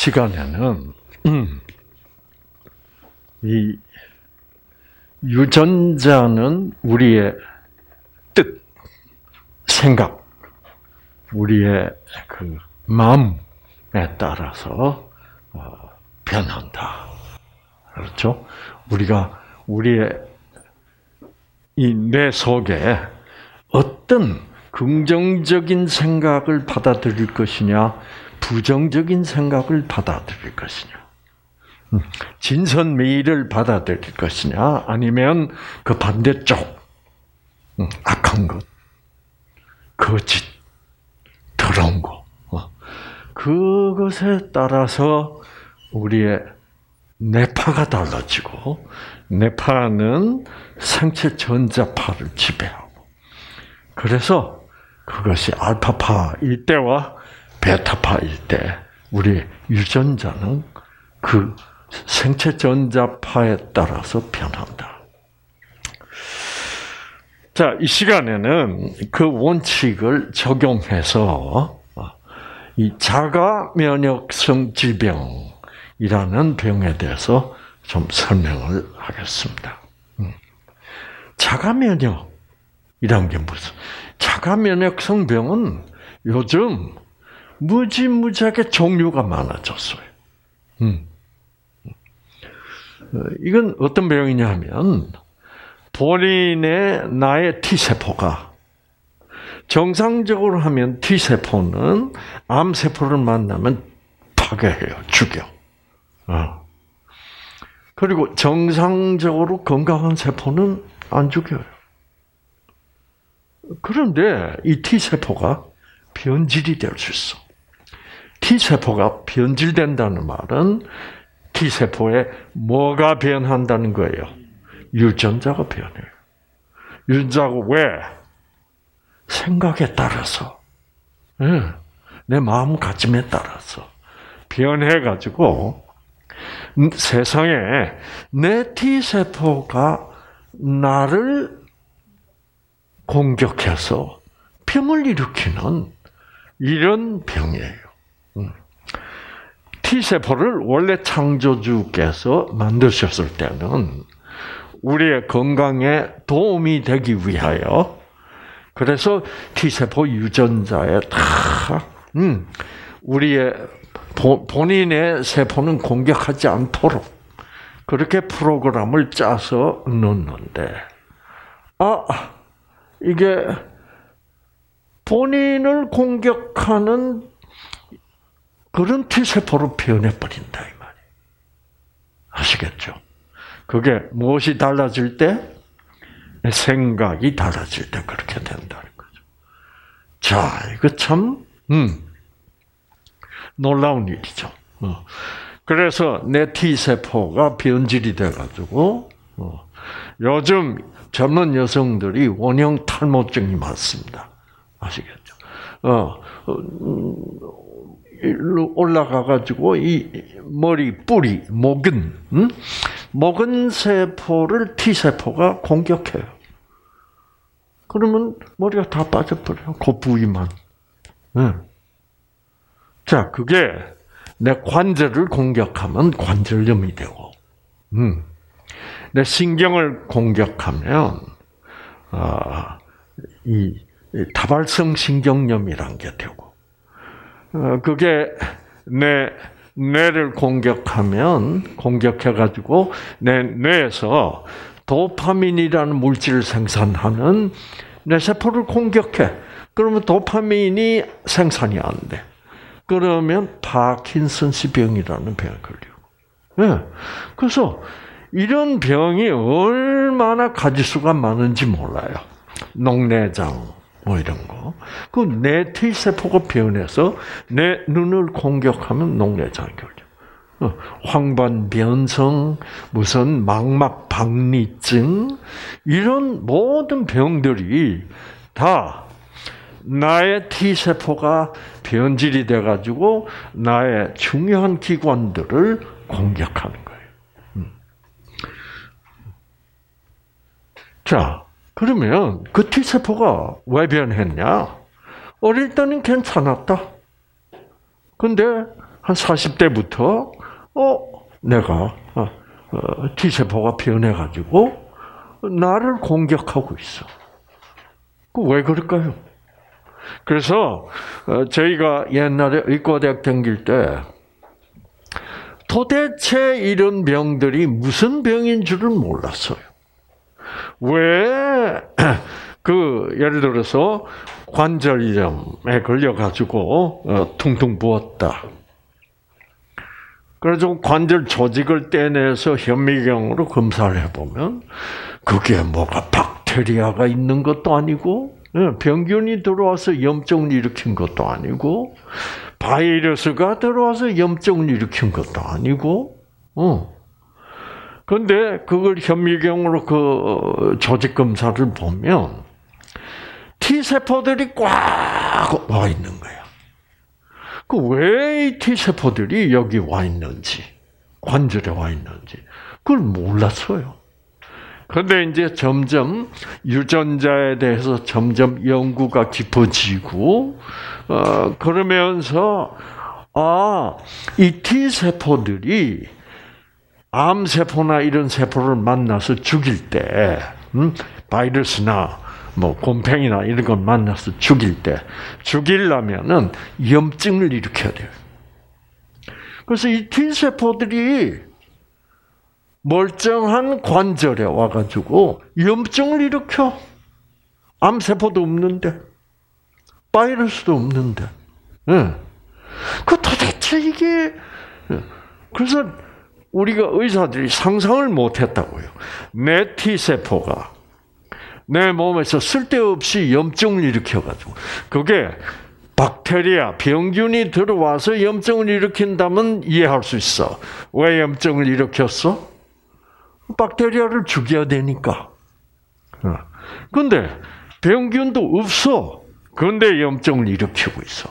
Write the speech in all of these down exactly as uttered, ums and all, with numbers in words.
시간에는 음, 이 유전자는 우리의 뜻, 생각, 우리의 그 마음에 따라서 어, 변한다. 그렇죠? 우리가 우리의 이 뇌 속에 어떤 긍정적인 생각을 받아들일 것이냐, 부정적인 생각을 받아들일 것이냐, 진선미를 받아들일 것이냐, 아니면 그 반대쪽, 악한 것, 거짓, 더러운 것, 그것에 따라서 우리의 뇌파가 달라지고, 뇌파는 생체 전자파를 지배하고, 그래서 그것이 알파파일 때와 베타파일 때 우리 유전자는 그 생체 전자파에 따라서 변한다. 자, 이 시간에는 그 원칙을 적용해서 이 자가 면역성 질병이라는 병에 대해서 좀 설명을 하겠습니다. 자가 면역이란 게 무슨? 자가 면역성 병은 요즘 무지무지하게 종류가 많아졌어요. 음. 이건 어떤 병이냐 하면, 본인의 나의 T세포가 정상적으로 하면 T세포는 암세포를 만나면 파괴해요. 죽여. 어. 그리고 정상적으로 건강한 세포는 안 죽여요. 그런데 이 T세포가 변질이 될 수 있어. T세포가 변질된다는 말은 T세포에 뭐가 변한다는 거예요? 유전자가 변해요. 유전자가 왜? 생각에 따라서, 내 마음가짐에 따라서 변해가지고 세상에 내 T세포가 나를 공격해서 병을 일으키는 이런 병이에요. T세포를 원래 창조주께서 만드셨을 때는 우리의 건강에 도움이 되기 위하여, 그래서 T세포 유전자에 다 음, 우리의 본인의 세포는 공격하지 않도록 그렇게 프로그램을 짜서 넣는데, 아, 이게 본인을 공격하는 그런 T세포로 변해버린다, 이 말이에요. 아시겠죠? 그게 무엇이 달라질 때? 생각이 달라질 때 그렇게 된다는 거죠. 자, 이거 참, 음, 놀라운 일이죠. 어. 그래서 내 T세포가 변질이 돼가지고, 어, 요즘 젊은 여성들이 원형 탈모증이 많습니다. 아시겠죠? 어, 어 올라가가지고 이 머리 뿌리 모근 음? 모근 세포를 T세포가 공격해요. 그러면 머리가 다 빠져버려요. 그 부위만. 네. 자, 그게 내 관절을 공격하면 관절염이 되고, 음. 내 신경을 공격하면 아, 이 다발성 신경염이란 게 되고, 어, 그게 내 뇌를 공격하면, 공격해가지고 내 뇌에서 도파민이라는 물질을 생산하는 내 세포를 공격해. 그러면 도파민이 생산이 안 돼. 그러면 파킨슨스 병이라는 병에 걸리고. 네. 그래서 이런 병이 얼마나 가지수가 많은지 몰라요. 녹내장, 뭐 이런 거. 그 내 T세포가 변해서 내 눈을 공격하면 녹내장이 걸려. 황반변성, 무슨 망막박리증, 이런 모든 병들이 다 나의 T세포가 변질이 돼가지고 나의 중요한 기관들을 공격하는 거예요. 자, 그러면 그 T세포가 왜 변했냐? 어릴 때는 괜찮았다. 근데 한 사십 대부터 어 내가 어, 어, T세포가 변해가지고 나를 공격하고 있어. 그 왜 그럴까요? 그래서 어, 저희가 옛날에 의과대학 다닐 때 도대체 이런 병들이 무슨 병인 줄을 몰랐어요. 왜, 그, 예를 들어서 관절염에 걸려가지고, 어, 퉁퉁 부었다. 그래서 관절 조직을 떼내서 현미경으로 검사를 해보면, 그게 뭐가 박테리아가 있는 것도 아니고, 병균이 들어와서 염증을 일으킨 것도 아니고, 바이러스가 들어와서 염증을 일으킨 것도 아니고, 어. 근데 그걸 현미경으로 그 조직 검사를 보면 T세포들이 꽉 와 있는 거야. 그 왜 이 T세포들이 여기 와 있는지, 관절에 와 있는지, 그걸 몰랐어요. 그런데 이제 점점 유전자에 대해서 점점 연구가 깊어지고, 어, 그러면서, 아, 이 T세포들이 암세포나 이런 세포를 만나서 죽일 때, 음, 바이러스나 뭐 곰팡이나 이런 걸 만나서 죽일 때, 죽이려면은 염증을 일으켜야 돼요. 그래서 이 T세포들이 멀쩡한 관절에 와가지고 염증을 일으켜. 암세포도 없는데, 바이러스도 없는데. 네. 그 도대체 이게, 그래서 우리가 의사들이 상상을 못했다고요. 내 T세포가 내 몸에서 쓸데없이 염증을 일으켜가지고, 그게 박테리아, 병균이 들어와서 염증을 일으킨다면 이해할 수 있어. 왜 염증을 일으켰어? 박테리아를 죽여야 되니까. 그런데 병균도 없어. 그런데 염증을 일으키고 있어.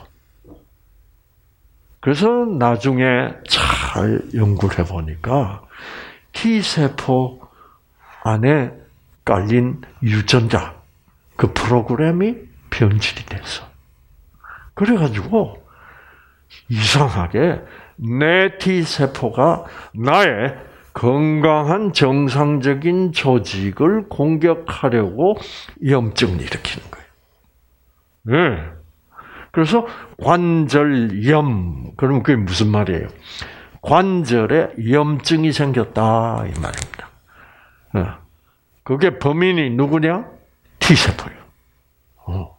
그래서 나중에 잘 연구를 해보니까 T세포 안에 깔린 유전자, 그 프로그램이 변질이 됐어. 그래가지고 이상하게 내 T세포가 나의 건강한 정상적인 조직을 공격하려고 염증을 일으키는 거예요. 네. 그래서 관절염, 그러면 그게 무슨 말이에요? 관절에 염증이 생겼다 이 말입니다. 네. 그게 범인이 누구냐? T세포예요. 어.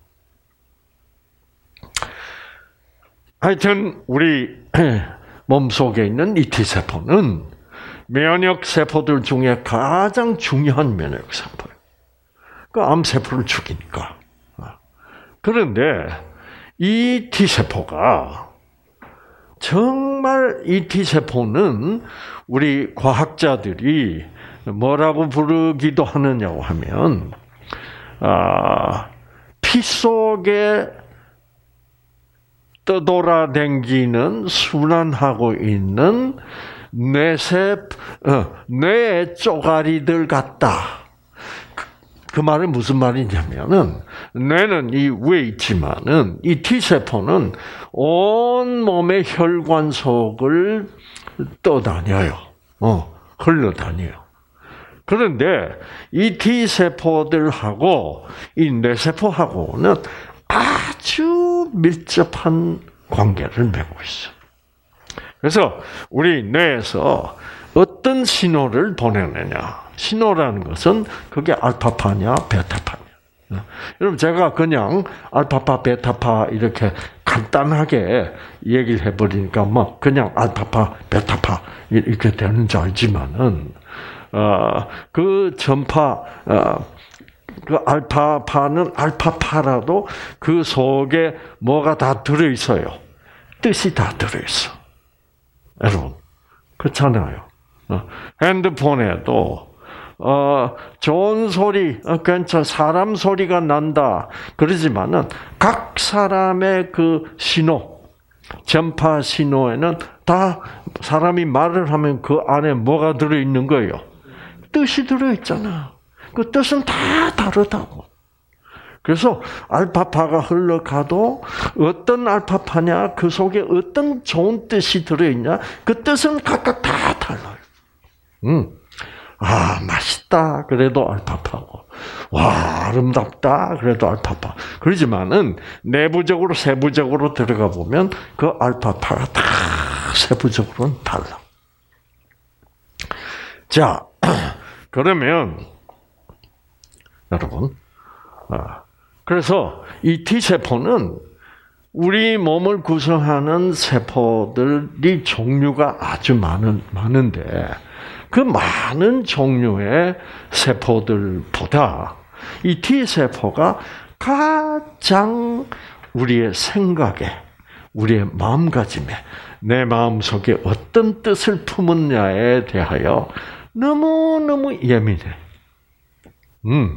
하여튼 우리 몸속에 있는 이 T세포는 면역세포들 중에 가장 중요한 면역세포예요. 그 암세포를 죽이니까. 그런데 이 T세포가 정말 이 T세포는 우리 과학자들이 뭐라고 부르기도 하느냐고 하면, 아, 피 속에 떠돌아다니는 순환하고 있는 뇌세, 어, 뇌의 쪼가리들 같다. 그, 그 말은 무슨 말이냐면은, 뇌는 이 위에 있지만은, 이 T세포는 온 몸의 혈관 속을 떠다녀요. 어, 흘러다녀요. 그런데 이 T세포들하고 이 뇌세포하고는 아주 밀접한 관계를 맺고 있어요. 그래서 우리 뇌에서 어떤 신호를 보내느냐. 신호라는 것은 그게 알파파냐 베타파냐. 여러분 제가 그냥 알파파 베타파 이렇게 간단하게 얘기를 해버리니까 뭐 그냥 알파파 베타파 이렇게 되는 줄 알지만은 어, 그 전파, 어, 그 알파파는 알파파라도 그 속에 뭐가 다 들어있어요. 뜻이 다 들어있어. 여러분, 그렇잖아요. 어, 핸드폰에도, 어, 좋은 소리, 어, 괜찮아, 사람 소리가 난다. 그러지만은 각 사람의 그 신호, 전파 신호에는 다 사람이 말을 하면 그 안에 뭐가 들어있는 거예요? 뜻이 들어있잖아. 그 뜻은 다 다르다고. 그래서 알파파가 흘러가도 어떤 알파파냐, 그 속에 어떤 좋은 뜻이 들어있냐, 그 뜻은 각각 다 달라요. 음. 아, 맛있다. 그래도 알파파고. 와, 아름답다. 그래도 알파파. 그러지만은 내부적으로, 세부적으로 들어가 보면 그 알파파가 다 세부적으로는 달라. 자, 그러면 여러분, 아, 그래서 이 T세포는 우리 몸을 구성하는 세포들이 종류가 아주 많은, 많은데 그 많은 종류의 세포들보다 이 T세포가 가장 우리의 생각에, 우리의 마음가짐에, 내 마음속에 어떤 뜻을 품었냐에 대하여 너무너무 예민해. 음.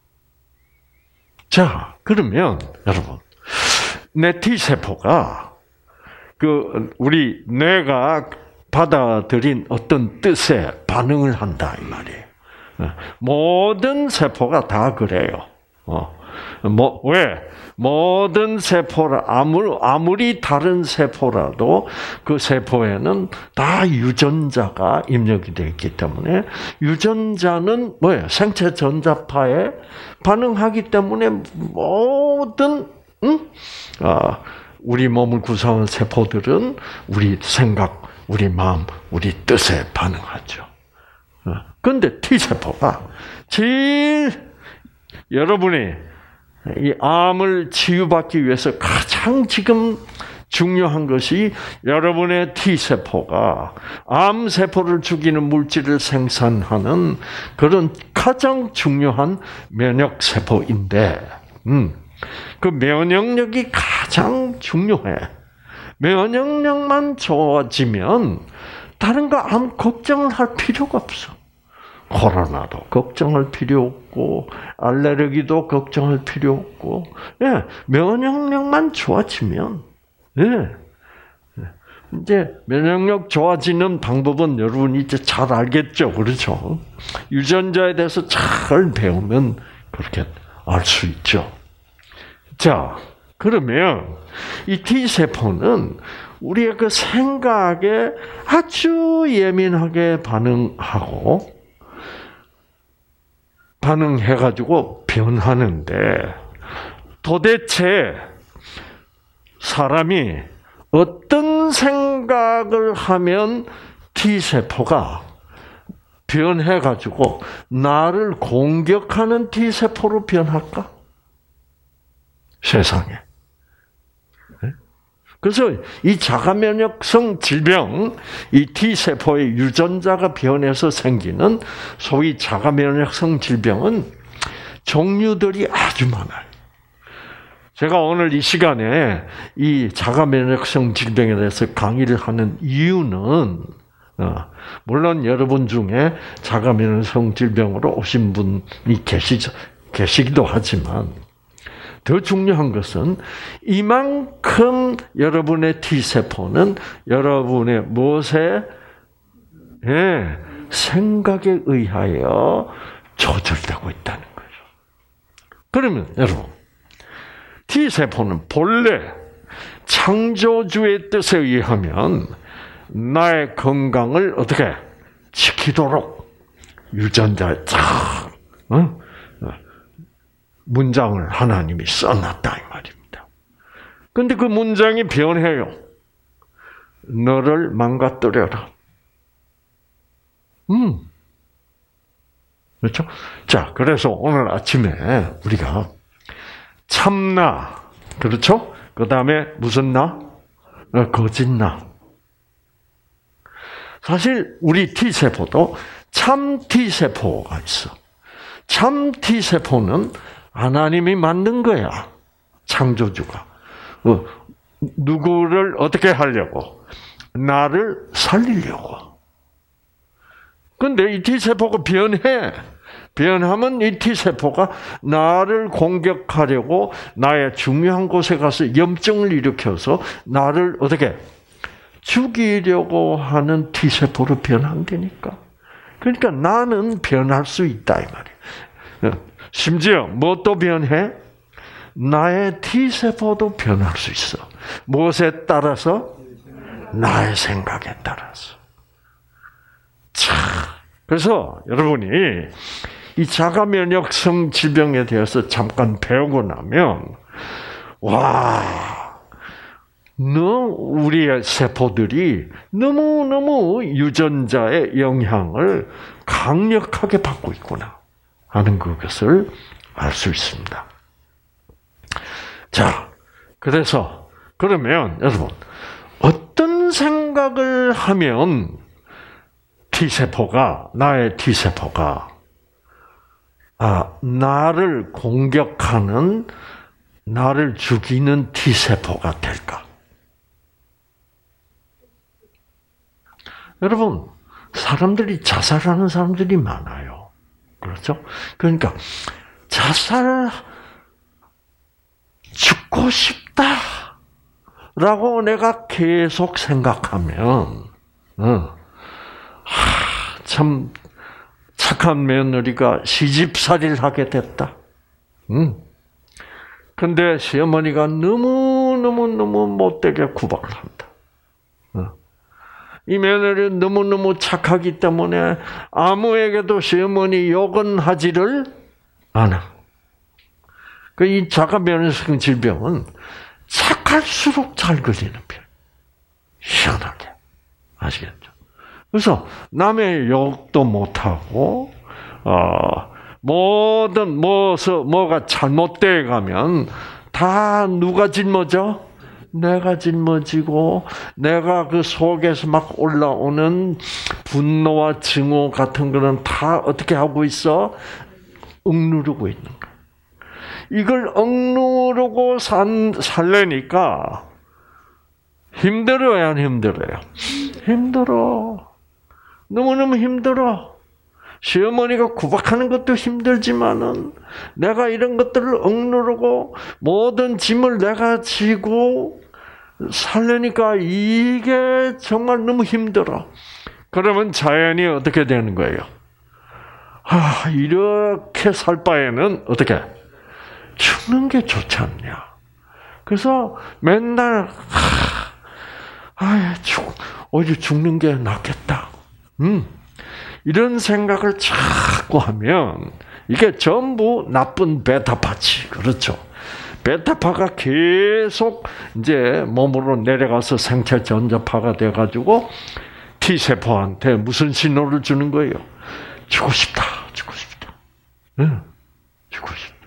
자, 그러면 여러분, 내 T세포가 그 우리 뇌가 받아들인 어떤 뜻에 반응을 한다 이 말이에요. 모든 세포가 다 그래요. 어, 뭐 왜? 모든 세포라 아무리 아무리 다른 세포라도 그 세포에는 다 유전자가 입력이 되어 있기 때문에 유전자는 뭐예요? 생체 전자파에 반응하기 때문에 모든 응? 아, 우리 몸을 구성하는 세포들은 우리 생각, 우리 마음, 우리 뜻에 반응하죠. 그런데 T세포가 제일 여러분이 이 암을 치유받기 위해서 가장 지금 중요한 것이 여러분의 T세포가 암세포를 죽이는 물질을 생산하는 그런 가장 중요한 면역세포인데, 음, 그 면역력이 가장 중요해. 면역력만 좋아지면 다른 거 아무 걱정을 할 필요가 없어. 코로나도 걱정할 필요 없고 알레르기도 걱정할 필요 없고, 예, 면역력만 좋아지면, 예, 이제 면역력 좋아지는 방법은 여러분이 이제 잘 알겠죠, 그렇죠? 유전자에 대해서 잘 배우면 그렇게 알 수 있죠. 자, 그러면 이 T세포는 우리의 그 생각에 아주 예민하게 반응하고 반응해가지고 변하는데 도대체 사람이 어떤 생각을 하면 T세포가 변해가지고 나를 공격하는 T세포로 변할까? 세상에. 그래서 이 자가면역성 질병, 이 T세포의 유전자가 변해서 생기는 소위 자가면역성 질병은 종류들이 아주 많아요. 제가 오늘 이 시간에 이 자가면역성 질병에 대해서 강의를 하는 이유는, 물론 여러분 중에 자가면역성 질병으로 오신 분이 계시, 계시기도 하지만, 더 중요한 것은 이만큼 여러분의 T세포는 여러분의 무엇에, 예, 생각에 의하여 조절되고 있다는 거죠. 그러면 여러분, T세포는 본래 창조주의 뜻에 의하면 나의 건강을 어떻게 지키도록 유전자에 쫙, 어? 문장을 하나님이 써놨다 이 말입니다. 그런데 그 문장이 변해요. 너를 망가뜨려라. 음, 그렇죠? 자, 그래서 오늘 아침에 우리가 참나, 그렇죠? 그 다음에 무슨 나? 거짓나. 사실 우리 T세포도 참 T세포가 있어. 참 T세포는 하나님이 만든 거야. 창조주가. 어, 누구를 어떻게 하려고? 나를 살리려고. 근데 이 T세포가 변해. 변하면 이 T세포가 나를 공격하려고 나의 중요한 곳에 가서 염증을 일으켜서 나를 어떻게 죽이려고 하는 T세포로 변한다니까. 그러니까 나는 변할 수 있다 이 말이야. 심지어 뭐 또 변해? 나의 T세포도 변할 수 있어. 무엇에 따라서? 나의 생각에 따라서. 자, 그래서 여러분이 이 자가 면역성 질병에 대해서 잠깐 배우고 나면, 와, 너 우리의 세포들이 너무너무 유전자의 영향을 강력하게 받고 있구나 하는 그것을 알 수 있습니다. 자, 그래서 그러면 여러분, 어떤 생각을 하면 T세포가, 나의 T세포가 아, 나를 공격하는, 나를 죽이는 T세포가 될까? 여러분, 사람들이 자살하는 사람들이 많아요. 그렇죠? 그러니까 자살, 죽고 싶다라고 내가 계속 생각하면, 어, 하, 참 착한 며느리가 시집살이를 하게 됐다. 응. 근데 시어머니가 너무너무너무 못되게 구박을 한다. 어. 이 며느리는 너무너무 착하기 때문에 아무에게도 시어머니 욕은 하지를 않아. 그 이 자가 면역성 질병은 착할수록 잘 걸리는 병. 희한하게. 아시겠죠? 그래서 남의 욕도 못하고, 어, 뭐든 뭐서 뭐가 잘못돼 가면 다 누가 짊어져? 내가 짊어지고, 내가 그 속에서 막 올라오는 분노와 증오 같은 거는 다 어떻게 하고 있어? 억누르고 있는 거야. 이걸 억누르고 산, 살려니까 힘들어요, 안 힘들어요? 힘들어. 너무너무 힘들어. 시어머니가 구박하는 것도 힘들지만은 내가 이런 것들을 억누르고 모든 짐을 내가 지고 살려니까 이게 정말 너무 힘들어. 그러면 자연이 어떻게 되는 거예요? 아, 이렇게 살 바에는 어떻게? 죽는 게 좋지 않냐. 그래서 맨날 아, 죽, 오히려 죽는 게 낫겠다. 음, 이런 생각을 자꾸 하면 이게 전부 나쁜 베타파지, 그렇죠? 베타파가 계속 이제 몸으로 내려가서 생체 전자파가 돼가지고 T세포한테 무슨 신호를 주는 거예요? 죽고 싶다, 죽고 싶다. 응, 죽고 싶다.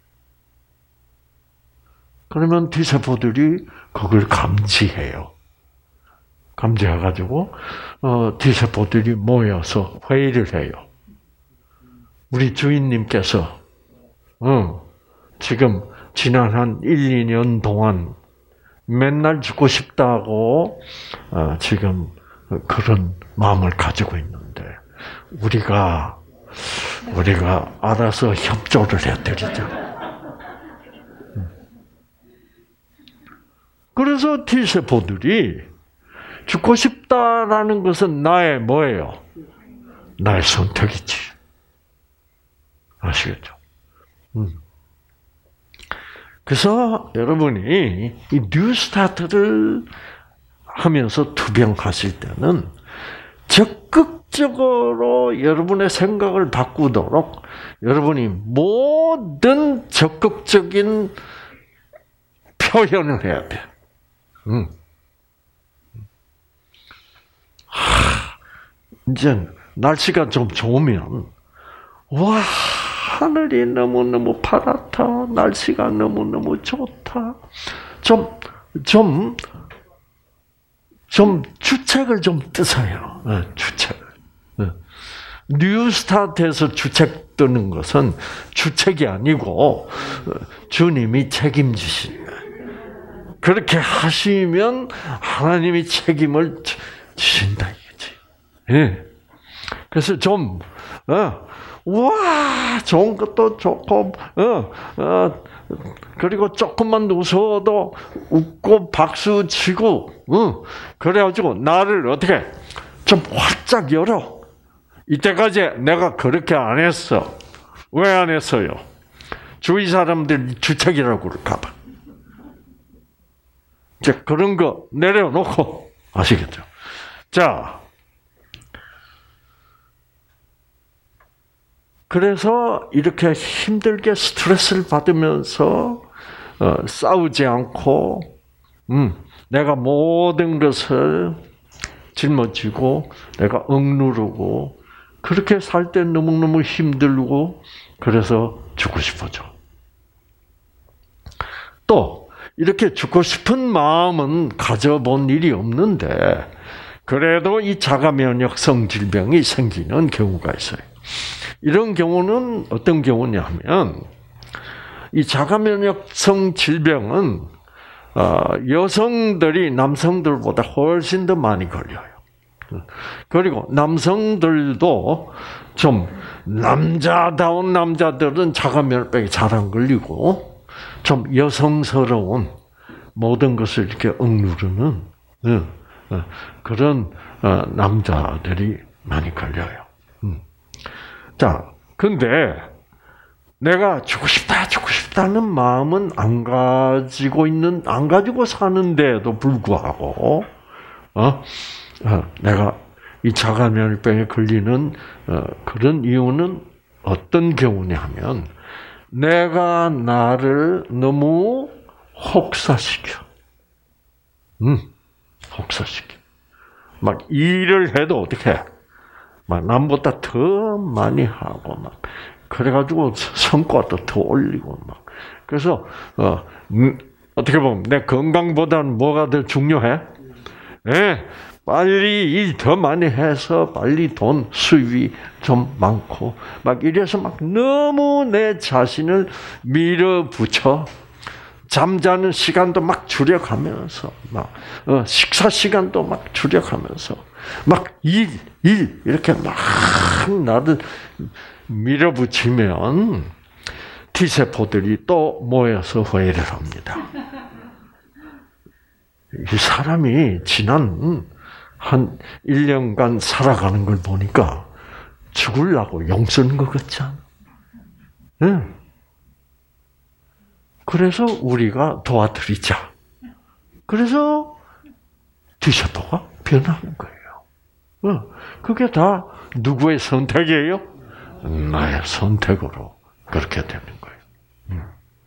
그러면 T세포들이 그걸 감지해요. 감지해가지고, 어, T세포들이 모여서 회의를 해요. 우리 주인님께서, 어, 지금 지난 한 일, 이 년 동안 맨날 죽고 싶다고, 어, 지금 그런 마음을 가지고 있는데, 우리가, 우리가 알아서 협조를 해드리자. 그래서 T세포들이 죽고 싶다라는 것은 나의 뭐예요? 나의 선택이지. 아시겠죠? 음. 그래서 여러분이 이 뉴스타트를 하면서 투병하실 때는 적극적으로 여러분의 생각을 바꾸도록 여러분이 모든 적극적인 표현을 해야 돼. 음. 하, 이제 날씨가 좀 좋으면 와, 하늘이 너무너무 파랗다. 날씨가 너무너무 좋다. 좀, 좀, 좀 주책을 좀 뜨세요. 네, 주책을. 네. 뉴스타트에서 주책 뜨는 것은 주책이 아니고 주님이 책임지신 거예요. 그렇게 하시면 하나님이 책임을 지신다 이거지. 예. 그래서 좀, 어, 와, 좋은 것도 좋고, 어, 어, 그리고 조금만 웃어도 웃고 박수 치고, 어, 그래가지고 나를 어떻게 좀 활짝 열어. 이때까지 내가 그렇게 안 했어. 왜 안 했어요? 주위 사람들이 주책이라고 그럴까봐. 이제 그런 거 내려놓고, 아시겠죠? 자, 그래서 이렇게 힘들게 스트레스를 받으면서 어, 싸우지 않고, 음, 내가 모든 것을 짊어지고, 내가 억누르고, 그렇게 살 때 너무너무 힘들고, 그래서 죽고 싶어져. 또, 이렇게 죽고 싶은 마음은 가져본 일이 없는데, 그래도 이 자가면역성 질병이 생기는 경우가 있어요. 이런 경우는 어떤 경우냐면, 이 자가면역성 질병은 여성들이 남성들보다 훨씬 더 많이 걸려요. 그리고 남성들도 좀 남자다운 남자들은 자가면역병이 잘 안 걸리고 좀 여성스러운 모든 것을 이렇게 억누르는 그런 남자들이 많이 걸려요. 자, 근데 내가 죽고 싶다, 죽고 싶다는 마음은 안 가지고 있는, 안 가지고 사는데도 불구하고, 어, 어 내가 이 자가면역병에 걸리는 어, 그런 이유는 어떤 경우냐면, 내가 나를 너무 혹사시켜. 음, 혹사시켜. 막 일을 해도 어떻게 해? 막 남보다 더 많이 하고 막 그래가지고 성과도 더 올리고 막 그래서 어 음, 어떻게 보면 내 건강보다는 뭐가 더 중요해? 예, 빨리 일 더 많이 해서 빨리 돈 수입이 좀 많고 막 이래서 막 너무 내 자신을 밀어붙여. 잠자는 시간도 막 줄여가면서, 막, 어, 식사 시간도 막 줄여가면서, 막 일, 일, 이렇게 막 나를 밀어붙이면 T세포들이 또 모여서 회의를 합니다. 이 사람이 지난 한 일 년간 살아가는 걸 보니까 죽으려고 용 쓰는 것 같지 않아? 네. 그래서 우리가 도와드리자. 그래서 T세포가 변하는 거예요. 그게 다 누구의 선택이에요? 나의 선택으로 그렇게 되는 거예요.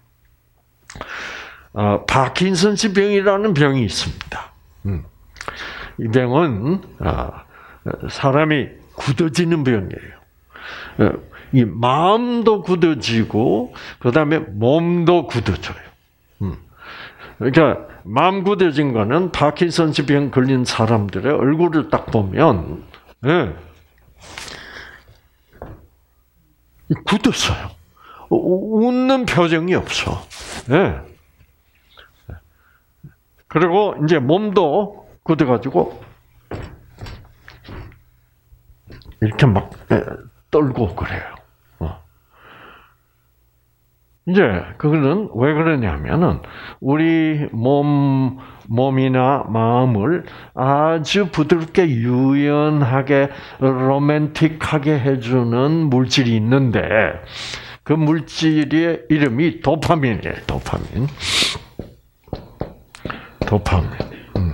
어, 파킨슨스 병이라는 병이 있습니다. 이 병은 사람이 굳어지는 병이에요. 이 마음도 굳어지고 그 다음에 몸도 굳어져요. 그러니까 마음 굳어진 거는 파킨슨스 병 걸린 사람들의 얼굴을 딱 보면 예, 굳었어요. 웃는 표정이 없어. 예. 그리고 이제 몸도 굳어가지고 이렇게 막 떨고 그래요. 이제 그거는 왜 그러냐면은 우리 몸 몸이나 마음을 아주 부드럽게 유연하게 로맨틱하게 해주는 물질이 있는데 그 물질의 이름이 도파민이에요. 도파민. 도파민. 음.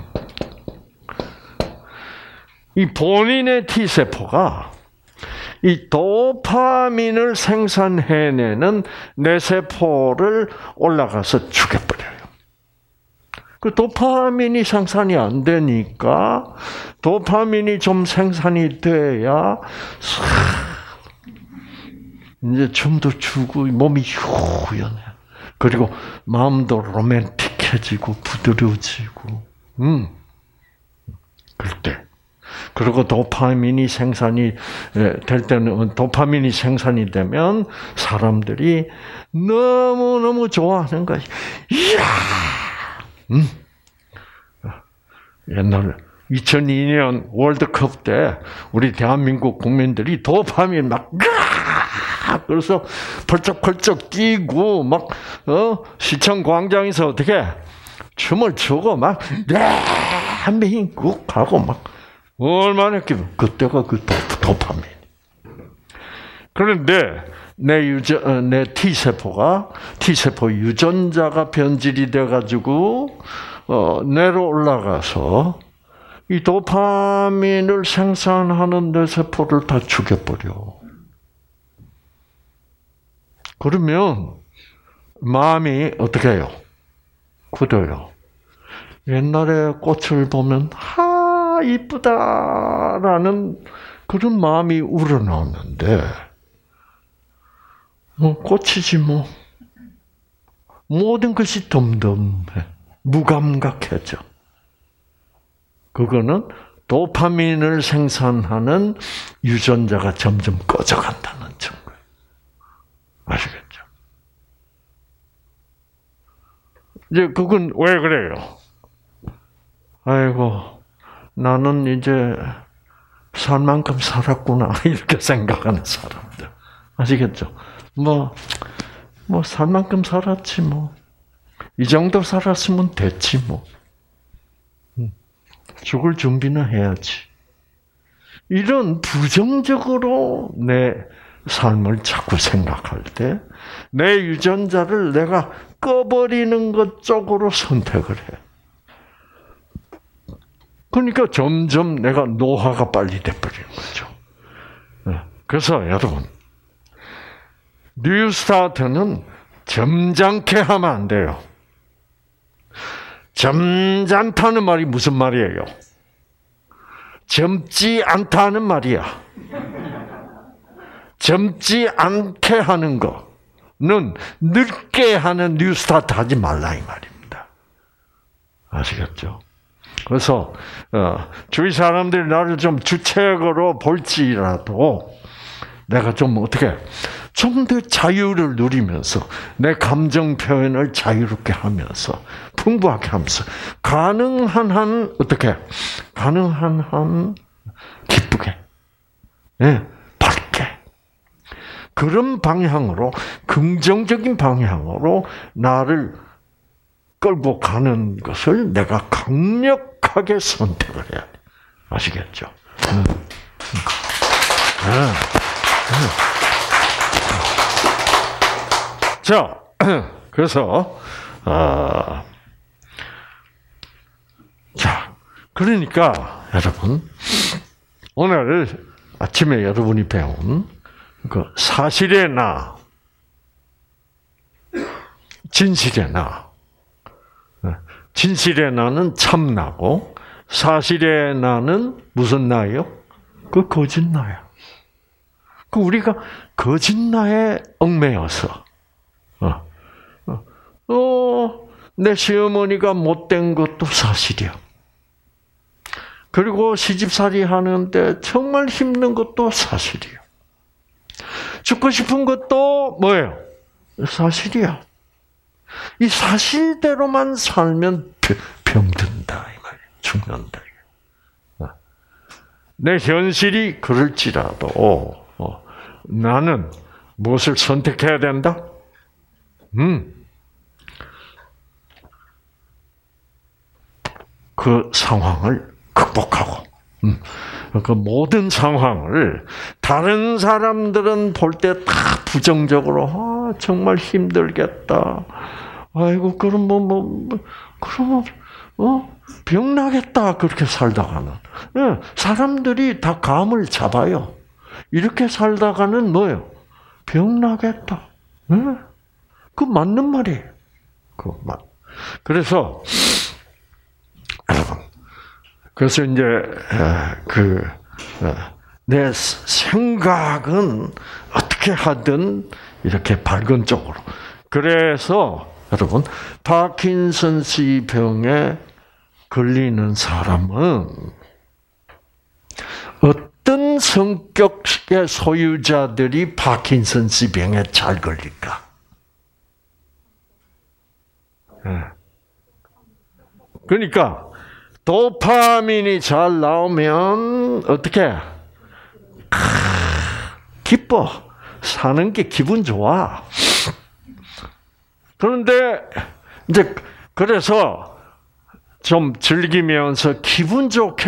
이 본인의 T세포가 이 도파민을 생산해내는 뇌세포를 올라가서 죽여버려요. 그 도파민이 생산이 안 되니까 도파민이 좀 생산이 돼야 이제 춤도 추고 몸이 유연해. 그리고 마음도 로맨틱해지고 부드러워지고. 음. 그럴 때. 그리고 도파민이 생산이 될 때는 도파민이 생산이 되면 사람들이 너무 너무 좋아하는 것이 이야, 음. 옛날 이천이 년 월드컵 때 우리 대한민국 국민들이 도파민 막 그래서 펄쩍펄쩍 뛰고 막 어? 시청 광장에서 어떻게 춤을 추고 막 대한민국 하고 막 얼마나 기분 그때가 그 도파민. 그런데 내 유전, 내 T세포가, T세포 유전자가 변질이 돼가지고, 어, 뇌로 올라가서, 이 도파민을 생산하는 뇌세포를 다 죽여버려. 그러면, 마음이 어떻게 해요? 굳어요. 옛날에 꽃을 보면, 하, 이쁘다라는 그런 마음이 우러나오는데, 뭐, 꽃이지 뭐. 모든 것이 덤덤해. 무감각해져. 그거는 도파민을 생산하는 유전자가 점점 꺼져간다는 증거예요. 아시겠죠? 이제 그건 왜 그래요? 아이고, 나는 이제 살 만큼 살았구나. 이렇게 생각하는 사람들. 아시겠죠? 뭐, 뭐, 살 만큼 살았지, 뭐. 이 정도 살았으면 됐지, 뭐. 죽을 준비는 해야지. 이런 부정적으로 내 삶을 자꾸 생각할 때, 내 유전자를 내가 꺼버리는 것 쪽으로 선택을 해. 그러니까 점점 내가 노화가 빨리 돼버리는 거죠. 그래서 여러분, 뉴스타트는 점잖게 하면 안 돼요. 점잖다는 말이 무슨 말이에요? 젊지 않다는 말이야. 젊지 않게 하는 거는 늙게 하는 뉴스타트 하지 말라 이 말입니다. 아시겠죠? 그래서 어, 주위 사람들이 나를 좀 주책으로 볼지라도 내가 좀 어떻게 좀 더 자유를 누리면서 내 감정 표현을 자유롭게 하면서 풍부하게 하면서 가능한 한 어떻게 가능한 한 기쁘게, 예, 밝게 그런 방향으로 긍정적인 방향으로 나를 끌고 가는 것을 내가 강력하게 선택을 해야 돼. 아시겠죠? 음. 음. 음. 자, 그래서 어, 자, 그러니까 여러분 오늘 아침에 여러분이 배운 그 사실의 나, 진실의 나, 진실의 나는 참나고 사실의 나는 무슨 나예요? 그 거짓 나야. 그 우리가 거짓 나에 얽매여서. 어, 어, 어, 내 시어머니가 못된 것도 사실이야. 그리고 시집살이 하는데 정말 힘든 것도 사실이야. 죽고 싶은 것도 뭐예요? 사실이야. 이 사실대로만 살면 병든다 이 말이야. 죽는다. 내 현실이 그럴지라도 어, 나는 무엇을 선택해야 된다? 음, 그 상황을 극복하고, 음, 그 모든 상황을 다른 사람들은 볼 때 다 부정적으로, 아, 정말 힘들겠다. 아이고, 그럼 뭐, 뭐, 뭐 그러면, 어, 병 나겠다. 그렇게 살다가는. 예, 사람들이 다 감을 잡아요. 이렇게 살다가는 뭐예요? 병 나겠다. 예? 그 맞는 말이에요. 그 맞. 그래서 여러분, 그래서 이제 그 내 생각은 어떻게 하든 이렇게 밝은 쪽으로. 그래서 여러분, 파킨슨스 병에 걸리는 사람은 어떤 성격의 소유자들이 파킨슨스 병에 잘 걸릴까? 그러니까 도파민이 잘 나오면 어떻게? 아, 기뻐. 사는 게 기분 좋아. 그런데 이제 그래서 좀 즐기면서 기분 좋게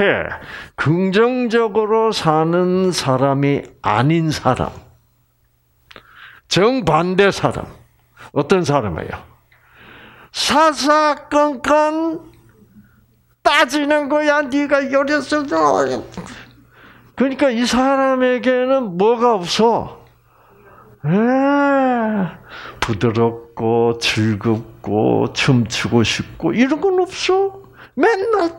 긍정적으로 사는 사람이 아닌 사람, 정반대 사람. 어떤 사람이에요? 사사건건 따지는 거야. 네가 요랬어. 그러니까 이 사람에게는 뭐가 없어? 에, 부드럽고 즐겁고 춤추고 싶고 이런 건 없어. 맨날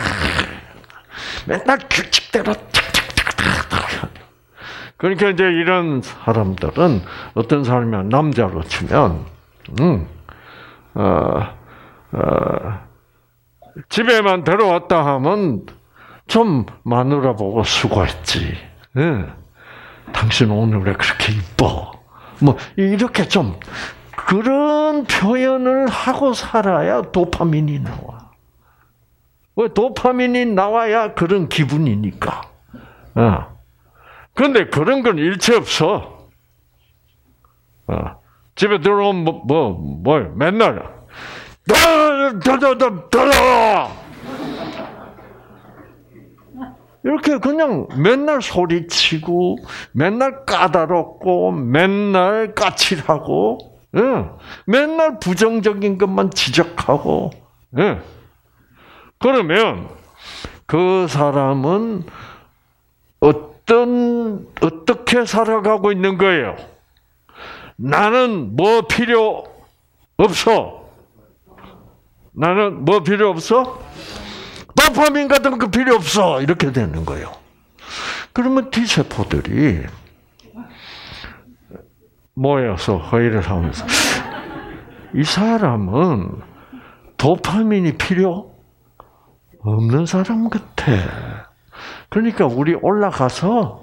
맨날 규칙대로 착착착착. 그러니까 이제 이런 사람들은 어떤 사람이면 남자로 치면 음, 어, 어, 집에만 들어왔다 하면 좀 마누라 보고 수고했지. 예. 당신 오늘 왜 그렇게 이뻐? 뭐 이렇게 좀 그런 표현을 하고 살아야 도파민이 나와. 왜 도파민이 나와야 그런 기분이니까. 어. 그런데 그런 건 일체 없어. 어. 집에 들어오면 뭐, 뭐, 뭐 맨날 다다다다다 이렇게 그냥 맨날 소리치고 맨날 까다롭고 맨날 까칠하고 예. 맨날 부정적인 것만 지적하고 예. 그러면 그 사람은 어떤 어떻게 살아가고 있는 거예요? 나는 뭐 필요 없어. 나는 뭐 필요 없어? 도파민 같은 거 필요 없어. 이렇게 되는 거예요. 그러면 T세포들이 모여서 회의를 하면서 이 사람은 도파민이 필요 없는 사람 같아. 그러니까 우리 올라가서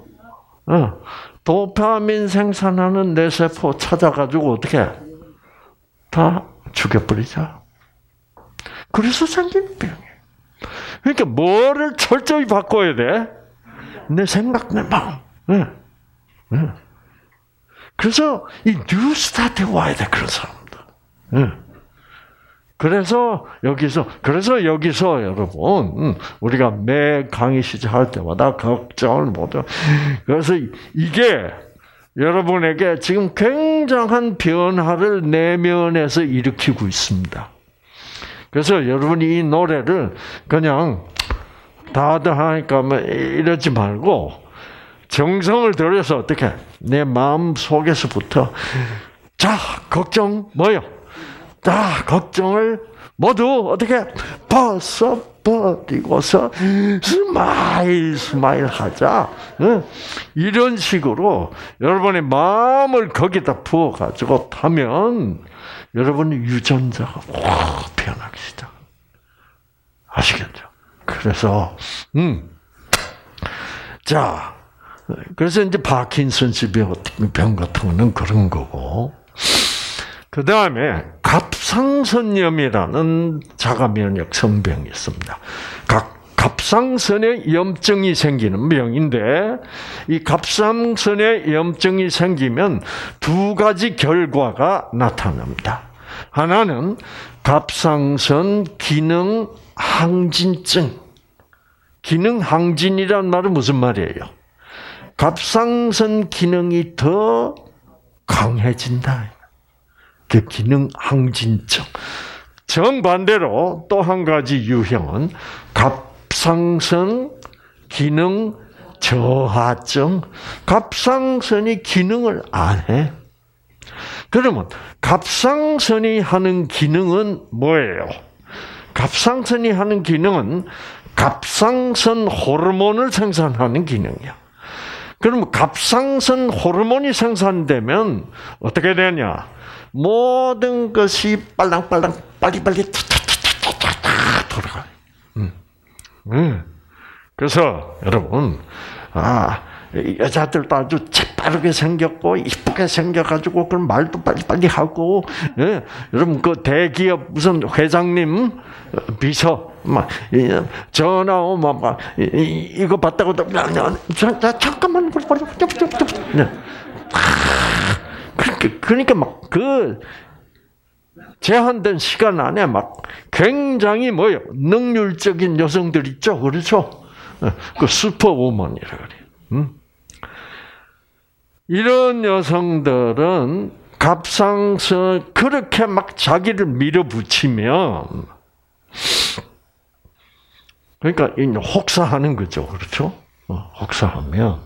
도파민 생산하는 뇌세포 찾아가지고 어떻게 다 죽여버리자. 그래서 생긴 병이에요. 그러니까 뭐를 철저히 바꿔야 돼? 내 생각, 내 마음. 네. 네. 그래서 이 뉴스타트에 와야 돼, 그런 사람들. 네. 그래서 여기서 그래서 여기서 여러분 우리가 매 강의 시작할 때마다 걱정을 못해. 그래서 이게 여러분에게 지금 굉장한 변화를 내면에서 일으키고 있습니다. 그래서 여러분이 이 노래를 그냥 다들 하니까 이러지 말고 정성을 들여서 어떻게 내 마음 속에서부터 자 걱정 뭐요? 자 걱정을 모두 어떻게 벗어버리고서 스마일 스마일 하자. 이런 식으로 여러분의 마음을 거기다 부어가지고 타면 여러분의 유전자가 확 변하기 시작. 아시겠죠? 그래서 음, 자, 그래서 이제 파킨슨스 병 같은 거는 그런 거고. 그 다음에 갑상선염이라는 자가면역 성병이 있습니다. 갑상선에 염증이 생기는 병인데 이 갑상선에 염증이 생기면 두 가지 결과가 나타납니다. 하나는 갑상선 기능 항진증. 기능 항진이란 말은 무슨 말이에요? 갑상선 기능이 더 강해진다. 그 기능 항진증. 정반대로 또 한 가지 유형은 갑상선 기능 저하증. 갑상선이 기능을 안 해. 그러면 갑상선이 하는 기능은 뭐예요? 갑상선이 하는 기능은 갑상선 호르몬을 생산하는 기능이야. 그러면 갑상선 호르몬이 생산되면 어떻게 되냐? 모든 것이 빨랑빨랑 빨리빨리 타타타타타타 돌아가요. 음. 음. 그래서 여러분, 아 여자들도 아주 재빠르게 생겼고 이쁘게 생겨가지고 그런 말도 빨리빨리 하고, 예. 여러분 그 대기업 무슨 회장님 비서 막 전화 오면 막 이거 봤다고 잠깐만 그러니까 막 그 제한된 시간 안에 막 굉장히 뭐요 능률적인 여성들 있죠, 그렇죠? 그 슈퍼우먼이라 그래요. 음? 이런 여성들은 갑상선 그렇게 막 자기를 밀어붙이면 그러니까 혹사하는 거죠. 그렇죠? 혹사하면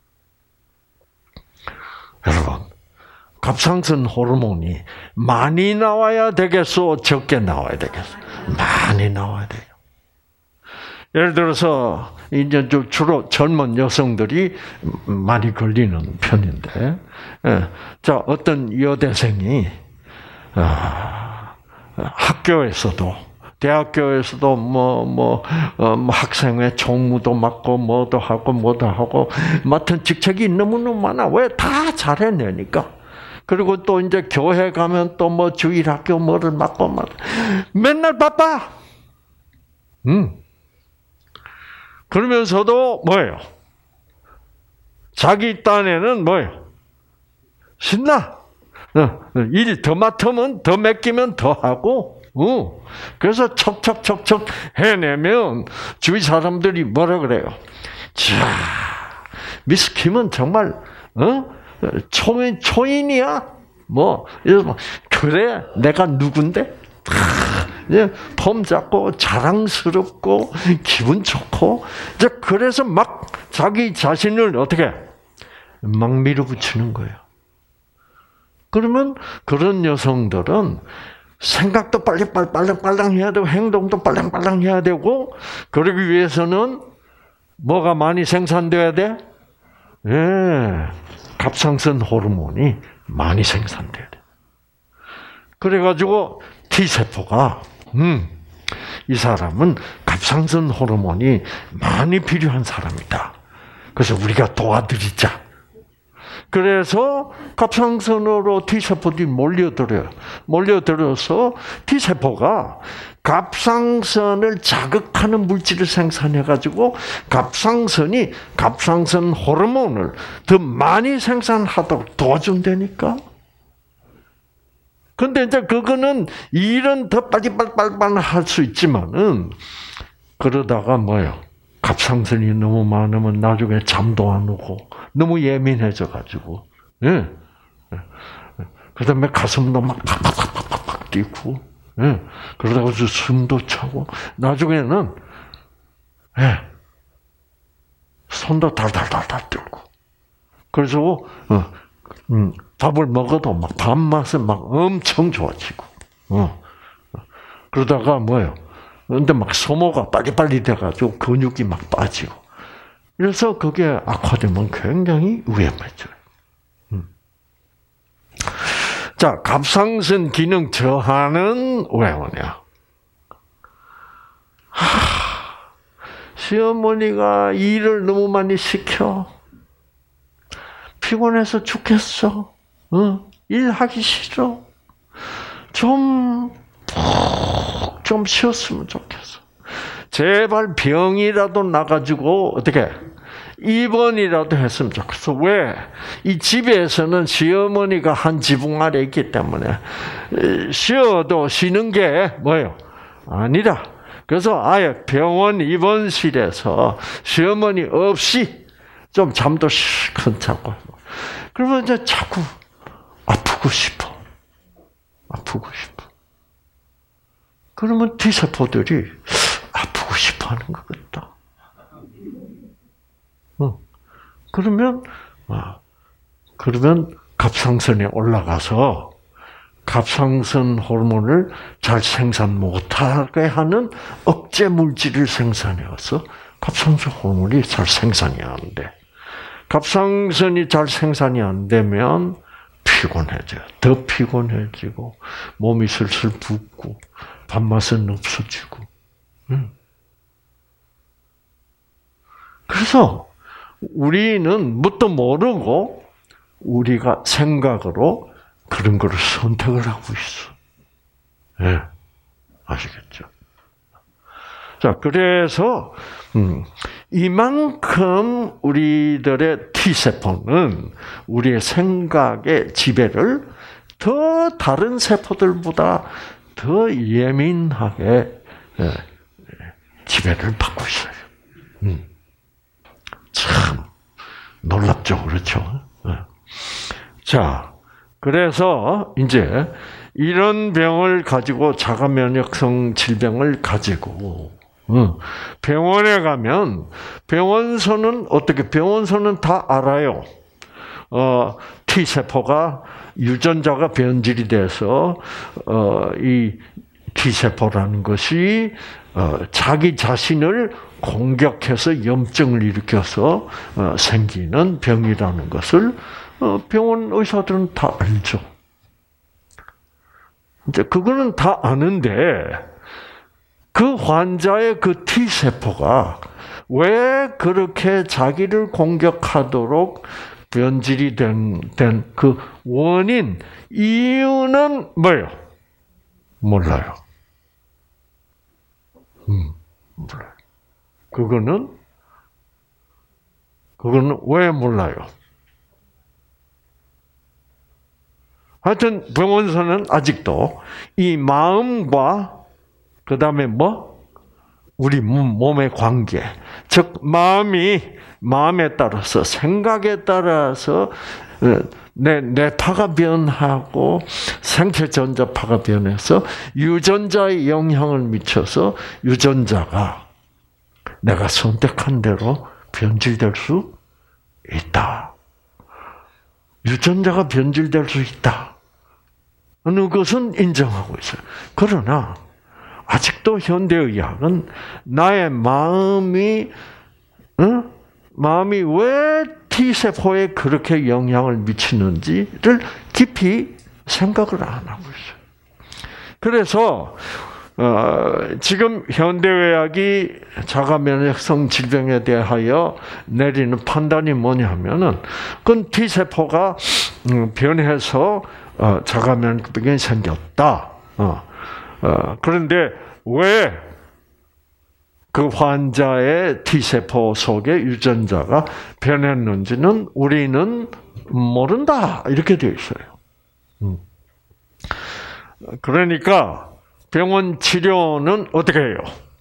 여러분 갑상선 호르몬이 많이 나와야 되겠어? 적게 나와야 되겠어? 많이 나와야 돼요. 예를 들어서 이제 주로 젊은 여성들이 많이 걸리는 편인데, 자 어떤 여대생이 학교에서도 대학교에서도 뭐 뭐 뭐 학생회 총무도 맡고 뭐도 하고 뭐도 하고 맡은 직책이 너무너무 많아. 왜? 다 잘해내니까. 그리고 또 이제 교회 가면 또 뭐 주일학교 뭐를 맡고 막 맨날 바빠. 음. 그러면서도 뭐예요? 자기 딴에는 뭐예요? 신나. 일 더 맡으면 더 맡기면 더 하고. 어. 그래서 척척척척 해내면 주위 사람들이 뭐라 그래요? 자, 미스 킴은 정말 어? 초인 초인이야. 뭐 그래 내가 누군데? 이제 폼 잡고 자랑스럽고 기분 좋고 이제 그래서 막 자기 자신을 어떻게 막 밀어붙이는 거예요. 그러면 그런 여성들은 생각도 빨리빨리 빨랑빨랑 해야 되고 행동도 빨랑빨랑 해야 되고 그러기 위해서는 뭐가 많이 생산돼야 돼? 예, 갑상선 호르몬이 많이 생산돼야 돼. 그래가지고 T세포가 음, 이 사람은 갑상선 호르몬이 많이 필요한 사람이다. 그래서 우리가 도와드리자. 그래서 갑상선으로 T세포들이 몰려들어요. 몰려들어서 T세포가 갑상선을 자극하는 물질을 생산해가지고 갑상선이 갑상선 호르몬을 더 많이 생산하도록 도와준다니까. 근데 이제 그거는 일은 더 빨리빨리빨리 할 수 있지만은 그러다가 뭐요? 갑상선이 너무 많으면 나중에 잠도 안 오고 너무 예민해져 가지고 예. 그다음에 가슴도 막 팍팍팍팍팍 뛰고 예. 그러다가 숨도 차고 나중에는 예. 손도 달달달달 떨고 그래서 어, 음, 밥을 먹어도 막 밥맛은 막 엄청 좋아지고 어. 그러다가 뭐예요? 근데 막 소모가 빨리빨리 돼가지고 근육이 막 빠지고. 그래서 그게 악화되면 굉장히 위험해져요. 음. 자, 갑상선 기능 저하는 왜 오냐? 하, 시어머니가 일을 너무 많이 시켜. 피곤해서 죽겠어. 어? 일하기 싫어. 좀 좀 쉬었으면 좋겠어. 제발 병이라도 나가지고 어떻게 입원이라도 했으면 좋겠어. 왜? 이 집에서는 시어머니가 한 지붕 아래 있기 때문에 쉬어도 쉬는 게 뭐예요? 아니라. 그래서 아예 병원 입원실에서 시어머니 없이 좀 잠도 실컷 자고. 그러면 이제 자꾸 아프고 싶어. 아프고 싶어. 그러면 T세포들이 아프고 싶어 하는 것 같다. 어. 그러면, 아, 그러면 갑상선에 올라가서 갑상선 호르몬을 잘 생산 못하게 하는 억제 물질을 생산해서 갑상선 호르몬이 잘 생산이 안 돼. 갑상선이 잘 생산이 안 되면 피곤해져요. 더 피곤해지고 몸이 슬슬 붓고 밥맛은 없어지고. 그래서 우리는 뭣도 모르고 우리가 생각으로 그런 거를 선택을 하고 있어. 예, 네. 아시겠죠? 자, 그래서 음, 이만큼 우리들의 T세포는 우리의 생각의 지배를 더 다른 세포들보다 더 예민하게 지배를 받고 있어요. 음. 참 놀랍죠, 그렇죠? 자, 그래서 이제 이런 병을 가지고 자가 면역성 질병을 가지고 병원에 가면 병원서는 어떻게 병원서는 다 알아요. 어, T 세포가 유전자가 변질이 돼서 어, 이 T 세포라는 것이 어, 자기 자신을 공격해서 염증을 일으켜서 어, 생기는 병이라는 것을 어, 병원 의사들은 다 알죠. 이제 그거는 다 아는데 그 환자의 그 T 세포가 왜 그렇게 자기를 공격하도록 변질이 된 된 그 원인 이유는 뭐예요? 몰라요. 음, 몰라요. 그거는 그거는 왜 몰라요? 하여튼 병원서는 아직도 이 마음과 그 다음에 뭐 우리 몸의 관계, 즉 마음이 마음에 따라서 생각에 따라서 내 뇌파가 변하고 생체 전자파가 변해서 유전자에 영향을 미쳐서 유전자가 내가 선택한 대로 변질될 수 있다. 유전자가 변질될 수 있다. 어느 것은 인정하고 있어요. 그러나 아직도 현대의학은 나의 마음이 어? 마음이 왜 T세포에 그렇게 영향을 미치는지를 깊이 생각을 안 하고 있어요. 그래서 어, 지금 현대의학이 자가 면역성 질병에 대하여 내리는 판단이 뭐냐면은 그건 T세포가 변해서 어, 자가 면역병이 생겼다. 어, 어, 그런데 왜 그 환자의 T세포 속에 유전자가 변했는지는 우리는 모른다. 이렇게 되어 있어요. 음. 그러니까 병원 치료는 어떻게 해요?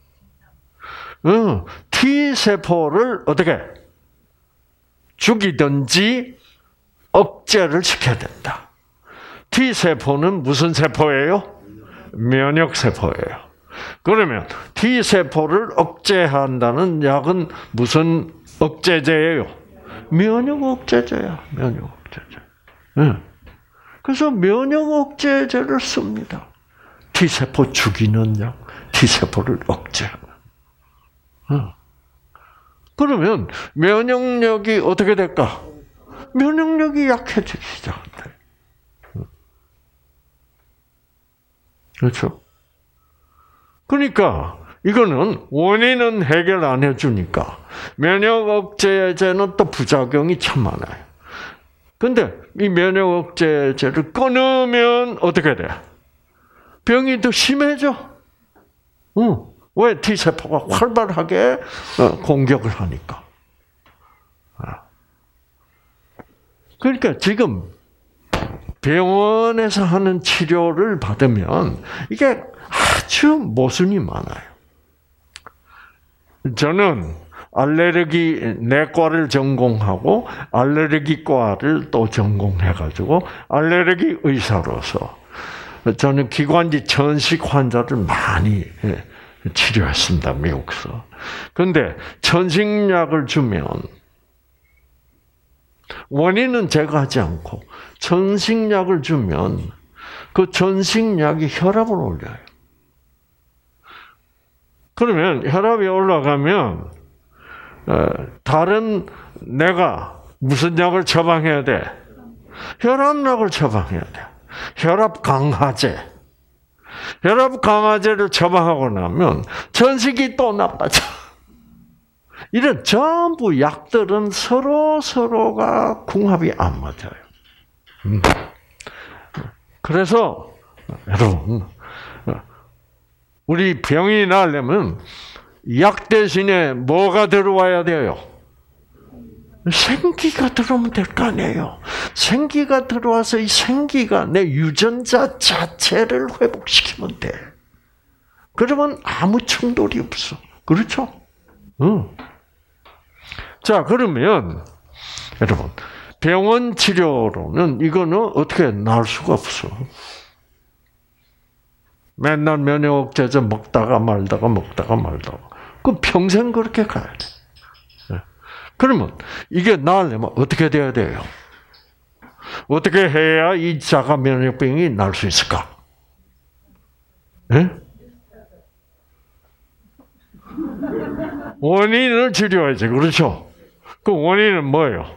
어, T세포를 어떻게 죽이든지 억제를 시켜야 된다. T세포는 무슨 세포예요? 면역세포예요. 그러면 T세포를 억제한다는 약은 무슨 억제제예요? 면역 억제제야. 면역 억제제. 네. 그래서 면역 억제제를 씁니다. T세포 죽이는 약, T세포를 억제하는. 네. 그러면 면역력이 어떻게 될까? 면역력이 약해지기 시작한다. 그렇죠? 그러니까 이거는 원인은 해결 안 해주니까 면역 억제제는 또 부작용이 참 많아요. 근데 이 면역 억제제를 끊으면 어떻게 돼? 병이 더 심해져. 응. 왜? T세포가 활발하게 공격을 하니까. 그러니까 지금 병원에서 하는 치료를 받으면 이게 아주 모순이 많아요. 저는 알레르기 내과를 전공하고 알레르기과를 또 전공해가지고 알레르기 의사로서 저는 기관지 천식 환자를 많이 치료했습니다. 미국에서. 그런데 천식약을 주면 원인은 제가 하지 않고 천식약을 주면 그 천식약이 혈압을 올려요. 그러면 혈압이 올라가면 다른 내가 무슨 약을 처방해야 돼? 혈압약을 처방해야 돼. 혈압 강화제. 혈압 강화제를 처방하고 나면 천식이 또 나빠져. 이런 전부 약들은 서로 서로가 궁합이 안 맞아요. 음. 그래서 여러분, 우리 병이 나려면 약 대신에 뭐가 들어와야 돼요? 생기가 들어오면 될 거 아니에요. 생기가 들어와서 이 생기가 내 유전자 자체를 회복시키면 돼. 그러면 아무 충돌이 없어. 그렇죠? 응. 자, 그러면 여러분, 병원 치료로는 이거는 어떻게 나을 수가 없어. 맨날 면역 억제제 먹다가 말다가 먹다가 말다가. 그 평생 그렇게 가야 돼. 그러면 이게 나으려면 어떻게 돼야 돼요? 어떻게 해야 이 자가 면역병이 나을 수 있을까? 네? 원인을 치료해야지. 그렇죠? 그 원인은 뭐예요?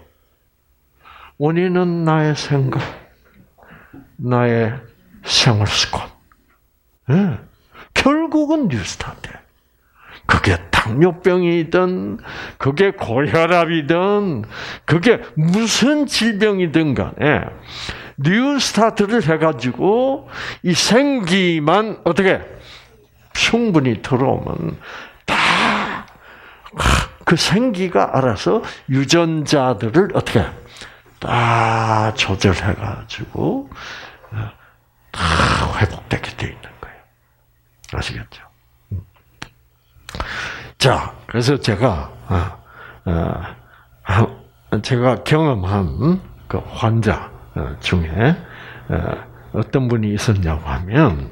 원인은 나의 생각, 나의 생활 습관. 네. 결국은 뉴스타트. 그게 당뇨병이든, 그게 고혈압이든, 그게 무슨 질병이든 간에 뉴스타트를 해가지고 이 생기만 어떻게 충분히 들어오면 다 그 생기가 알아서 유전자들을 어떻게 다 조절해가지고 다 회복되게 돼 있는 거예요. 아시겠죠? 자, 그래서 제가 제가 경험한 그 환자 중에 어떤 분이 있었냐고 하면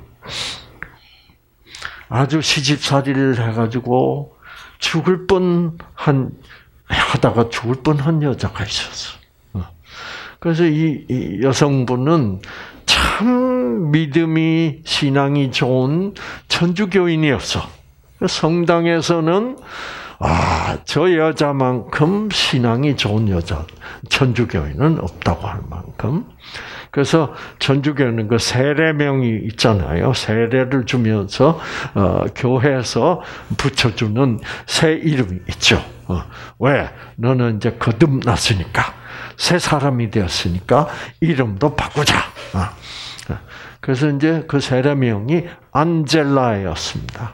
아주 시집살이를 해가지고 죽을 뻔한 하다가 죽을 뻔한 여자가 있었어. 그래서 이, 이 여성분은 참 믿음이 신앙이 좋은 천주교인이었어. 성당에서는 아, 저 여자만큼 신앙이 좋은 여자, 천주교인은 없다고 할 만큼. 그래서 천주교는 그 세례명이 있잖아요. 세례를 주면서 어, 교회에서 붙여주는 새 이름이 있죠. 어, 왜? 너는 이제 거듭났으니까, 새 사람이 되었으니까 이름도 바꾸자. 어. 그래서 이제 그 세례명이 안젤라였습니다.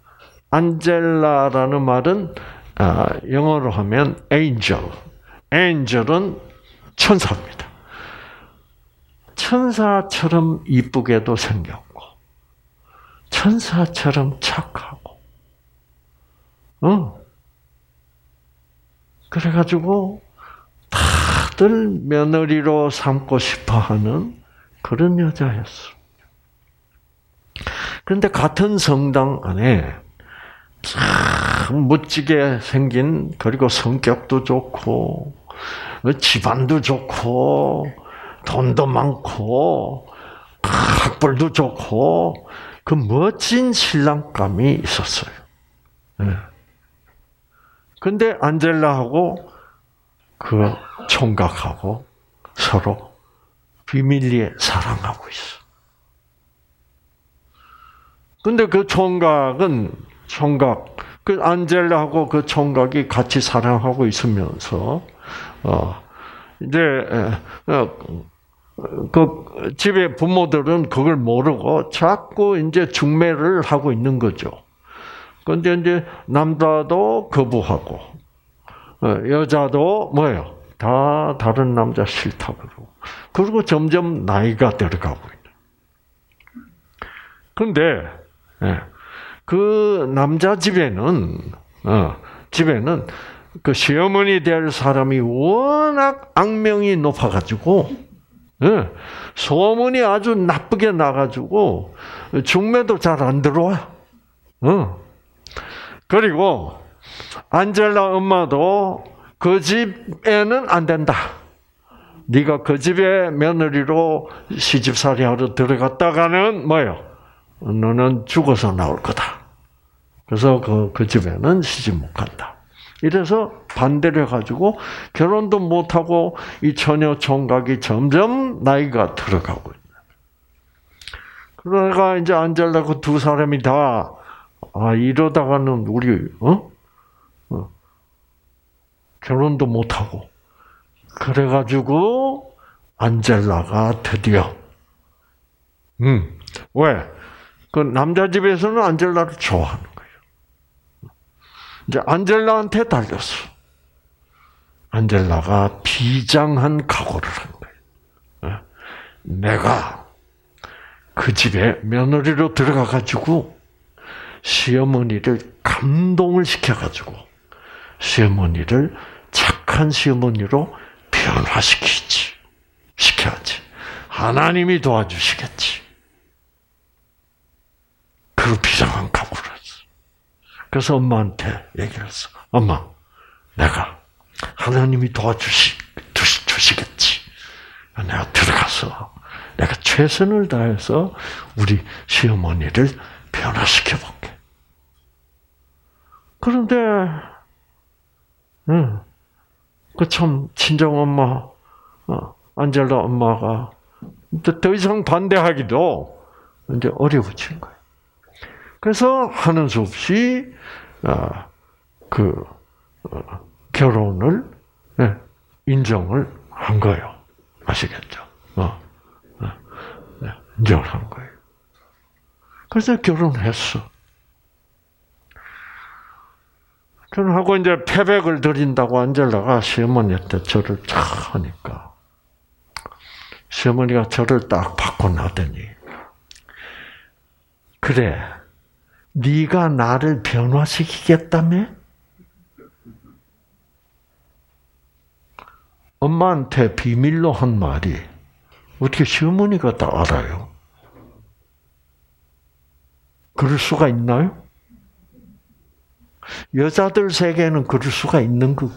안젤라라는 말은 영어로 하면 angel. angel은 천사입니다. 천사처럼 이쁘게도 생겼고, 천사처럼 착하고, 어. 그래가지고 다들 며느리로 삼고 싶어하는 그런 여자였어. 그런데 같은 성당 안에 참 멋지게 생긴, 그리고 성격도 좋고 집안도 좋고 돈도 많고 학벌도 좋고 그 멋진 신랑감이 있었어요. 그런데 안젤라하고 그 총각하고 서로 비밀리에 사랑하고 있어. 근데 그 총각은 총각, 그 안젤라하고 그 총각이 같이 사랑하고 있으면서, 어, 이제, 어, 그 집에 부모들은 그걸 모르고 자꾸 이제 중매를 하고 있는 거죠. 근데 이제 남자도 거부하고, 어, 여자도 뭐예요? 다 다른 남자 싫다고 그러고. 그리고 점점 나이가 들어가고 있는. 근데, 예. 그 남자 집에는 어, 집에는 그 시어머니 될 사람이 워낙 악명이 높아가지고 예, 소문이 아주 나쁘게 나가지고 중매도 잘 안 들어와. 어. 그리고 안젤라 엄마도 그 집에는 안 된다. 네가 그 집에 며느리로 시집살이하러 들어갔다가는 뭐요? 너는 죽어서 나올 거다. 그래서 그, 그 집에는 시집 못 간다. 이래서 반대를 해가지고 결혼도 못하고 이 처녀 총각이 점점 나이가 들어가고 있는. 그러다가 이제 안젤라 그 두 사람이 다, 아, 이러다가는 우리, 어? 어. 결혼도 못하고. 그래가지고 안젤라가 드디어, 음, 왜? 그 남자 집에서는 안젤라를 좋아하는 거예요. 이제 안젤라한테 달렸어. 안젤라가 비장한 각오를 한 거예요. 내가 그 집에 며느리로 들어가가지고 시어머니를 감동을 시켜가지고 시어머니를 착한 시어머니로 변화시키지. 시켜야지. 하나님이 도와주시겠지. 그리고 비상한 각오를 했어. 그래서 엄마한테 얘기를 했어. 엄마, 내가 하나님이 도와주시, 주시, 주시겠지. 내가 들어가서 내가 최선을 다해서 우리 시어머니를 변화시켜볼게. 그런데, 응, 그 참, 친정 엄마, 어, 안젤라 엄마가 더 이상 반대하기도 이제 어려워진 거예요. 그래서 하는 수 없이, 어, 그, 어, 결혼을, 네, 인정을 한 거예요. 아시겠죠? 어, 네, 인정을 한 거예요. 그래서 결혼했어. 결혼하고 이제 패백을 드린다고 안젤라가 시어머니한테 절을 쫙 하니까 시어머니가 절을 딱 받고 나더니 그래, 네가 나를 변화시키겠다며? 엄마한테 비밀로 한 말이 어떻게 시어머니가 다 알아요? 그럴 수가 있나요? 여자들 세계에는 그럴 수가 있는 거.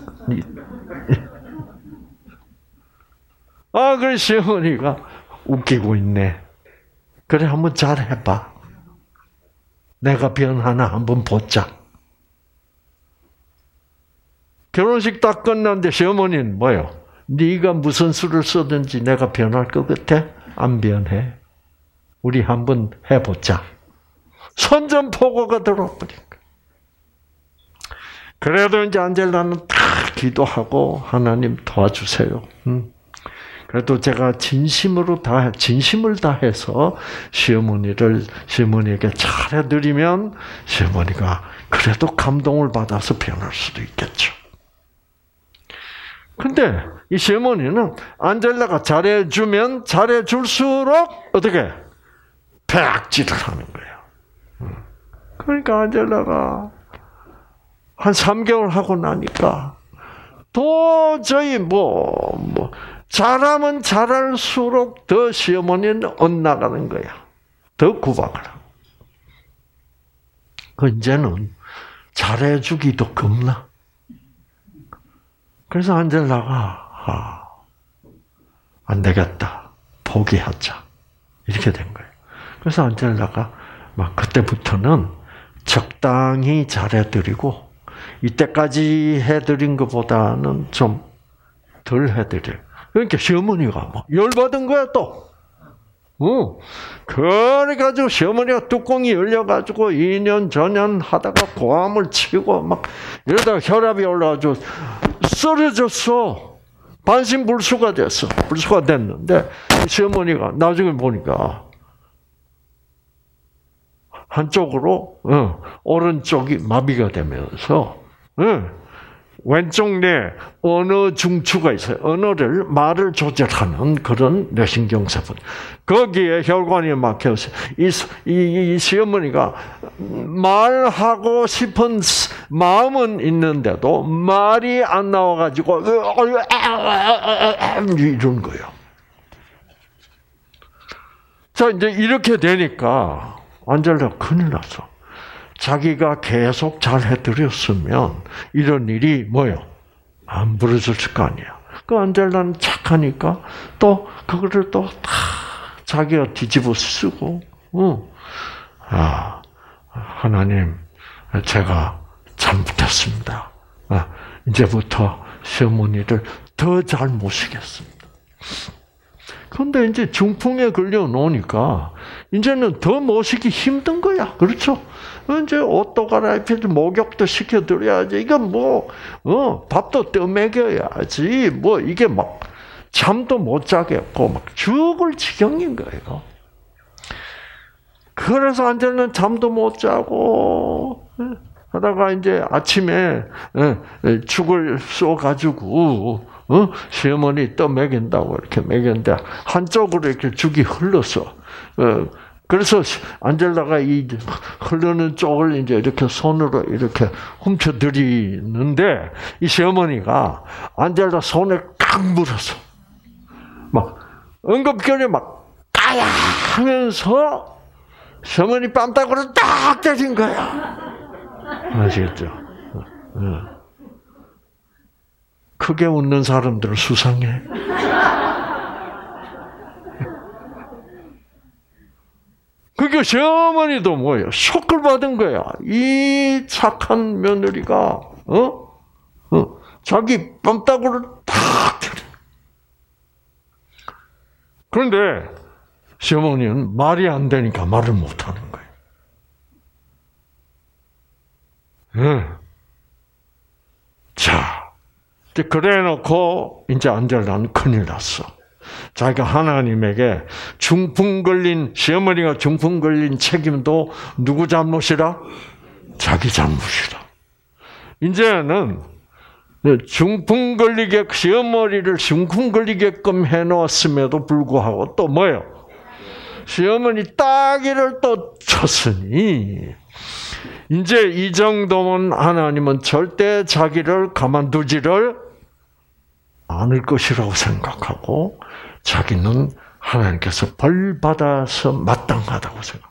아, 그래, 시어머니가 웃기고 있네. 그래, 한번 잘 해봐. 내가 변하나 한번 보자. 결혼식 딱 끝났는데 시어머니는 뭐예요? 네가 무슨 수를 쓰든지 내가 변할 것 같아? 안 변해. 우리 한번 해보자. 선전포고가 들어버린 거야. 그래도 이제 안젤라는 다 기도하고 하나님 도와주세요. 음. 그래도 제가 진심으로 다 진심을 다해서 시어머니를 시어머니에게 잘해드리면 시어머니가 그래도 감동을 받아서 변할 수도 있겠죠. 근데 이 시어머니는 안젤라가 잘해주면 잘해줄수록 어떻게 배악질을 하는 거예요. 그러니까 안젤라가 한 삼 개월 하고 나니까 도저히 뭐, 뭐, 잘하면 잘할수록 더 시어머니는 엇나가는 거야. 더 구박을 하고. 그 이제는 잘해주기도 겁나. 그래서 안젤라가, 아, 안 되겠다. 포기하자. 이렇게 된 거예요. 그래서 안젤라가 막 그때부터는 적당히 잘해드리고, 이때까지 해드린 것보다는 좀 덜 해드려요. 그러니까 시어머니가 막 열받은 거야, 또. 어. 그래가지고 시어머니가 뚜껑이 열려가지고 이 년 저년 하다가 고함을 치고 막 이러다가 혈압이 올라가지고 쓰러졌어. 반신불수가 됐어. 불수가 됐는데 시어머니가 나중에 보니까 한쪽으로 어, 오른쪽이 마비가 되면서 어, 왼쪽 뇌 언어 중추가 있어요. 언어를 말을 조절하는 그런 뇌신경세포. 거기에 혈관이 막혀서 이, 이, 이 시어머니가 말하고 싶은 마음은 있는데도 말이 안 나와가지고 이런 거예요. 자, 이제 이렇게 되니까 안젤라 큰일 났어. 자기가 계속 잘 해드렸으면 이런 일이 뭐요? 안 벌어졌을 거 아니야. 그 안젤라는 착하니까 또 그거를 또 다 자기가 뒤집어 쓰고, 어. 아, 하나님, 제가 잘못했습니다. 아, 이제부터 시어머니를 더 잘 모시겠습니다. 그런데 이제 중풍에 걸려 놓으니까 이제는 더 모시기 힘든 거야. 그렇죠? 이제 옷도 갈아입혀야지, 목욕도 시켜드려야지. 이건 뭐, 어, 밥도 떠먹여야지. 뭐, 이게 막, 잠도 못 자겠고, 막 죽을 지경인 거예요. 그래서 안젤라는 잠도 못 자고, 하다가 이제 아침에 죽을 쏘가지고, 어? 시어머니 또 먹인다고 이렇게 먹였는데, 한쪽으로 이렇게 죽이 흘러서, 어, 그래서 안젤라가 이 흐르는 쪽을 이제 이렇게 손으로 이렇게 훔쳐들이는데 이 시어머니가 안젤라 손에 꽉 물었어. 막 응급결에 막 까야 하면서 시어머니 뺨따구를 딱 때린 거야. 아시겠죠? 크게 웃는 사람들은 수상해. 그게 시어머니도 뭐예요? 쇼크를 받은 거야. 이 착한 며느리가 어? 어? 자기 뺨따구를 탁 때려. 그런데 시어머니는 말이 안 되니까 말을 못 하는 거예요. 네. 자, 그래 놓고 이제 안젤라는 큰일 났어. 자기가 하나님에게 중풍 걸린, 시어머니가 중풍 걸린 책임도 누구 잘못이라? 자기 잘못이라. 이제는 중풍 걸리게, 시어머니를 중풍 걸리게끔 해놓았음에도 불구하고 또 뭐예요? 시어머니 따귀를 또 쳤으니, 이제 이 정도면 하나님은 절대 자기를 가만두지를 않을 것이라고 생각하고, 자기는 하나님께서 벌 받아서 마땅하다고 생각.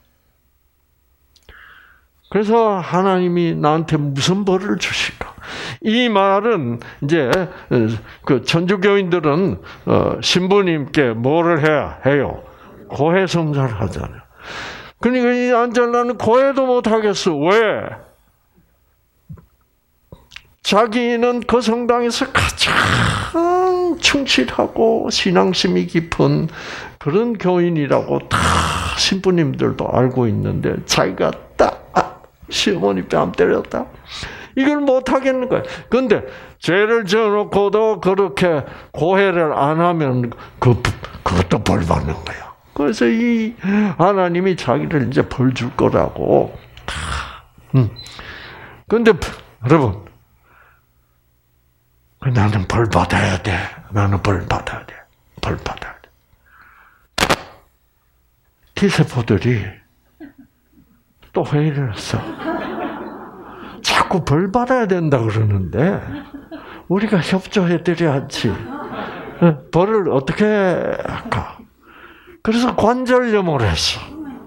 그래서 하나님이 나한테 무슨 벌을 주실까? 이 말은 이제 그 천주교인들은 신부님께 뭐를 해야 해요? 고해성사를 하잖아요. 그러니까 이 안젤라는 고해도 못 하겠어. 왜? 자기는 그 성당에서 가장 충실하고 신앙심이 깊은 그런 교인이라고 다 신부님들도 알고 있는데 자기가 딱 아, 시어머니 뺨 때렸다. 이걸 못 하겠는 거야. 그런데 죄를 지어놓고도 그렇게 고해를 안 하면 그 그것도 벌 받는 거야. 그래서 이 하나님이 자기를 이제 벌 줄 거라고. 음. 그런데 여러분. 나는 벌 받아야 돼. 나는 벌 받아야 돼. 벌 받아야 돼. T세포들이 또 회의를 했어. 자꾸 벌 받아야 된다 그러는데 우리가 협조해드려야지. 벌을 어떻게 할까? 그래서 관절염을 했어.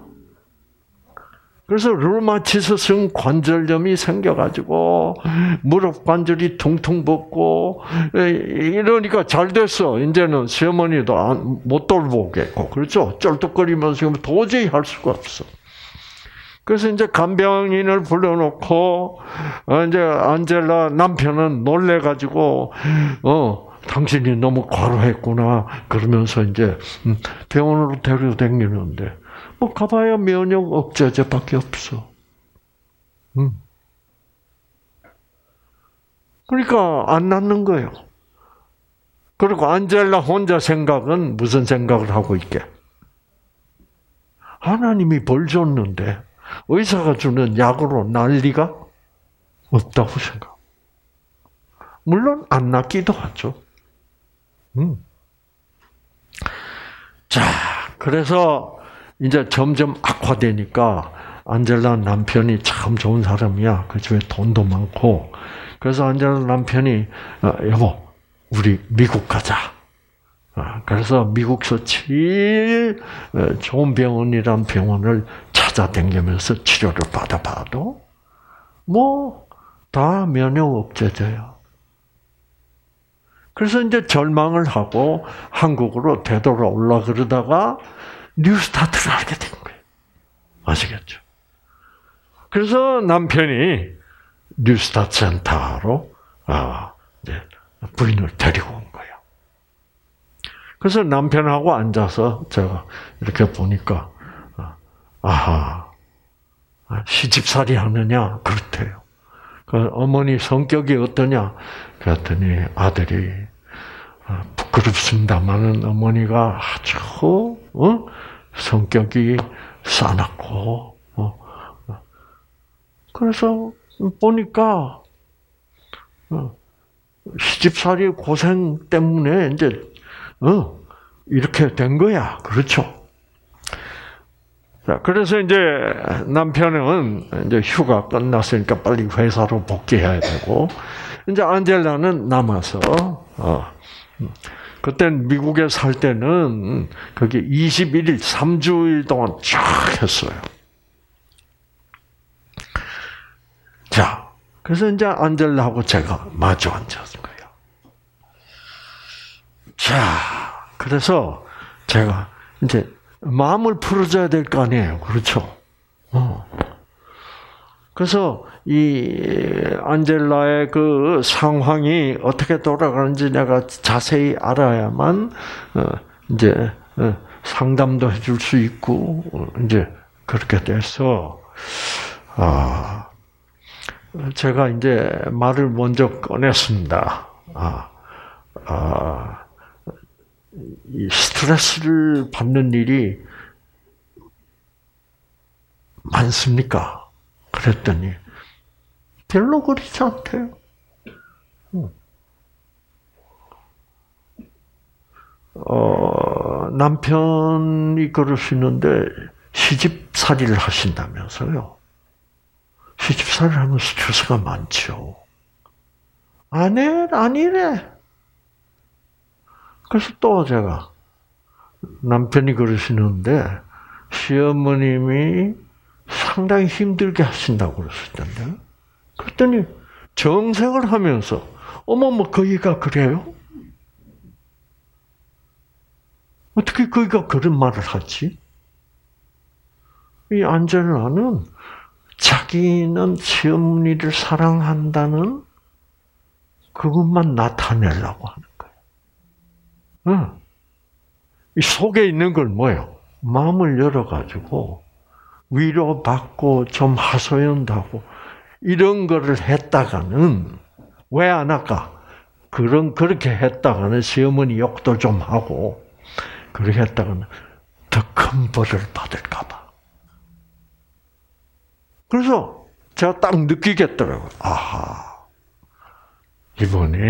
그래서 류마티스성 관절염이 생겨가지고 무릎 관절이 퉁퉁 붓고 이러니까 잘 됐어. 이제는 시어머니도 안, 못 돌보겠고 그렇죠. 쩔뚝거리면서 도저히 할 수가 없어. 그래서 이제 간병인을 불러놓고 이제 안젤라 남편은 놀래가지고 어 당신이 너무 과로했구나 그러면서 이제 병원으로 데려다니는데. 뭐 가봐야 면역 억제제밖에 없어. 음. 그러니까 안 낫는 거예요. 그리고 안젤라 혼자 생각은 무슨 생각을 하고 있게? 하나님이 벌 줬는데 의사가 주는 약으로 날 리가 없다고 생각. 물론 안 낫기도 하죠. 음. 자, 그래서 이제 점점 악화되니까 안젤라 남편이 참 좋은 사람이야. 그 집에 돈도 많고. 그래서 안젤라 남편이 여보, 우리 미국 가자. 그래서 미국서 제일 좋은 병원이란 병원을 찾아다니면서 치료를 받아봐도 뭐 다 면역 억제제야. 그래서 이제 절망을 하고 한국으로 되돌아올라 그러다가 뉴스타트를 하게 된 거예요. 아시겠죠? 그래서 남편이 뉴스타트 센터로 아, 이제 부인을 데리고 온 거예요. 그래서 남편하고 앉아서 제가 이렇게 보니까 아하, 시집살이 하느냐? 그렇대요. 그 어머니 성격이 어떠냐? 그랬더니 아들이 부끄럽습니다만은 어머니가 아주 어? 성격이 싸납고 어? 그래서 보니까 어, 시집살이 고생 때문에 이제 어, 이렇게 된 거야. 그렇죠? 자, 그래서 이제 남편은 이제 휴가 끝났으니까 빨리 회사로 복귀해야 되고, 이제 안젤라는 남아서, 어, 그땐 미국에 살 때는 그게 이십일 일, 삼 주일 동안 쫙 했어요. 자, 그래서 이제 안젤라하고 제가 마주 앉았을 거예요. 자, 그래서 제가 이제 마음을 풀어줘야 될 거 아니에요. 그렇죠? 어. 그래서 이 안젤라의 그 상황이 어떻게 돌아가는지 내가 자세히 알아야만 이제 상담도 해줄 수 있고 이제 그렇게 돼서 아 제가 이제 말을 먼저 꺼냈습니다. 아, 아, 이 스트레스를 받는 일이 많습니까? 그랬더니 별로 그렇지 않대요. 어, 남편이 그러시는데 시집살이를 하신다면서요. 시집살이를 하면 스트레스가 많죠. 아니, 아니래. 그래서 또 제가 남편이 그러시는데 시어머님이 상당히 힘들게 하신다고 그랬을 텐데. 그랬더니 정색을 하면서 어머머 거기가 그래요? 어떻게 거기가 그런 말을 하지? 이 안젤라는 자기는 시어머니를 사랑한다는 그것만 나타내려고 하는 거예요. 응. 이 속에 있는 걸 뭐예요? 마음을 열어가지고 위로받고 좀 하소연도 하고 이런 거를 했다가는 왜 안 할까? 그런 그렇게 했다가는 시어머니 욕도 좀 하고 그렇게 했다가는 더 큰 벌을 받을까봐. 그래서 제가 딱 느끼겠더라고요. 아하, 이분이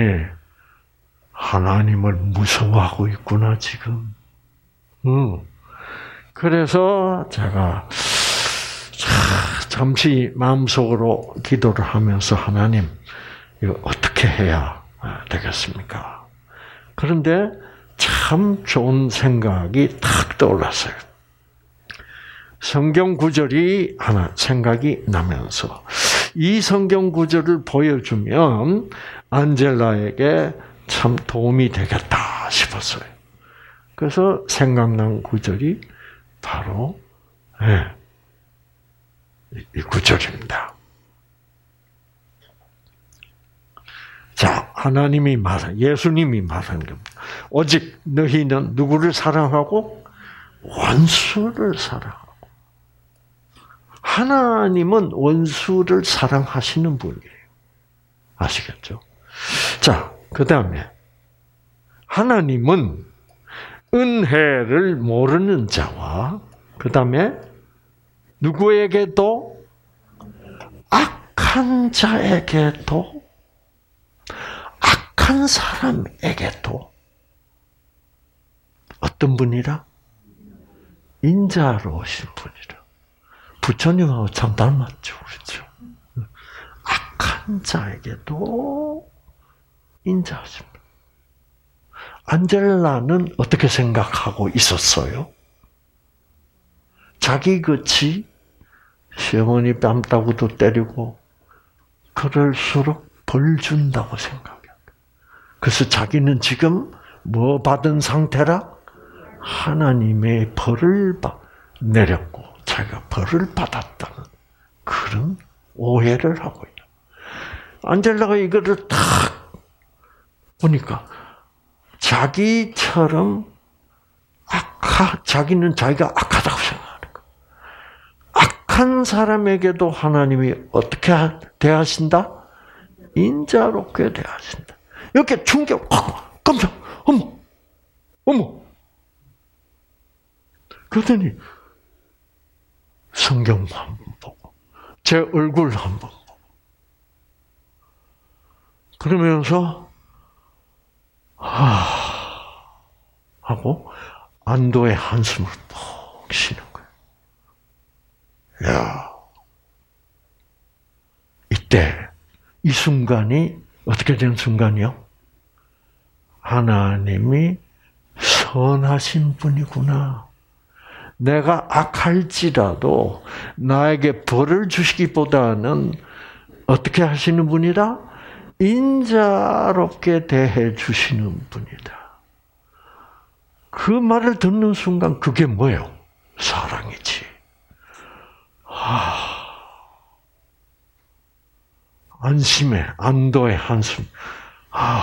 하나님을 무서워하고 있구나 지금. 음. 그래서 제가 잠시 마음속으로 기도를 하면서 하나님 이거 어떻게 해야 되겠습니까? 그런데 참 좋은 생각이 탁 떠올랐어요. 성경 구절이 하나 생각이 나면서 이 성경 구절을 보여주면 안젤라에게 참 도움이 되겠다 싶었어요. 그래서 생각난 구절이 바로 네, 이 구절입니다. 자, 하나님이 말한, 예수님이 말한 겁니다. 오직 너희는 누구를 사랑하고 원수를 사랑하고. 하나님은 원수를 사랑하시는 분이에요. 아시겠죠? 자, 그 다음에 하나님은 은혜를 모르는 자와 그 다음에 누구에게도 악한 자에게도 악한 사람에게도 어떤 분이라? 인자로우신 분이라. 부처님하고 참 닮았죠. 그렇죠? 악한 자에게도 인자하신 분. 안젤라는 어떻게 생각하고 있었어요? 자기 그치 시어머니 뺨 따구도 때리고 그럴수록 벌 준다고 생각해요. 그래서 자기는 지금 뭐 받은 상태라? 하나님의 벌을 내렸고 자기가 벌을 받았다는 그런 오해를 하고 있다. 안젤라가 이거를 딱 보니까 자기처럼 악하, 자기는 자기가 악하다고 생각하는 거야. 악한 사람에게도 하나님이 어떻게 대하신다? 인자롭게 대하신다. 이렇게 충격, 깜짝, 어머, 어머. 그러더니 성경 한번 보고 제 얼굴 한번 보고 그러면서 하 하고 안도의 한숨을 푹 쉬는 거예요. 야, 이때 이 순간이 어떻게 된 순간이요? 하나님이 선하신 분이구나. 내가 악할지라도 나에게 벌을 주시기보다는 어떻게 하시는 분이다? 인자롭게 대해 주시는 분이다. 그 말을 듣는 순간 그게 뭐예요? 사랑이지. 아, 안심의, 안도의 한숨. 아,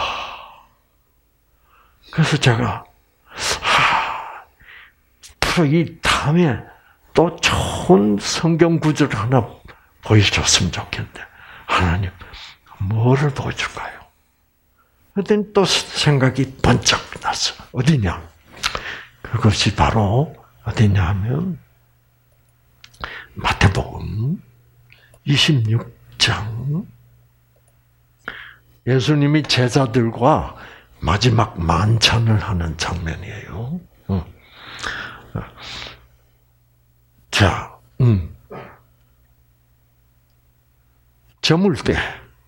그래서 제가 아, 앞으로 이 다음에 또 좋은 성경 구절을 하나 보여줬으면 좋겠는데 하나님 뭐를 보여줄까요? 그랬더니 또 생각이 번쩍 났어. 어디냐? 그것이 바로 어디냐 하면 마태복음 이십육 장 예수님이 제자들과 마지막 만찬을 하는 장면이에요. 자, 음. 저물 때,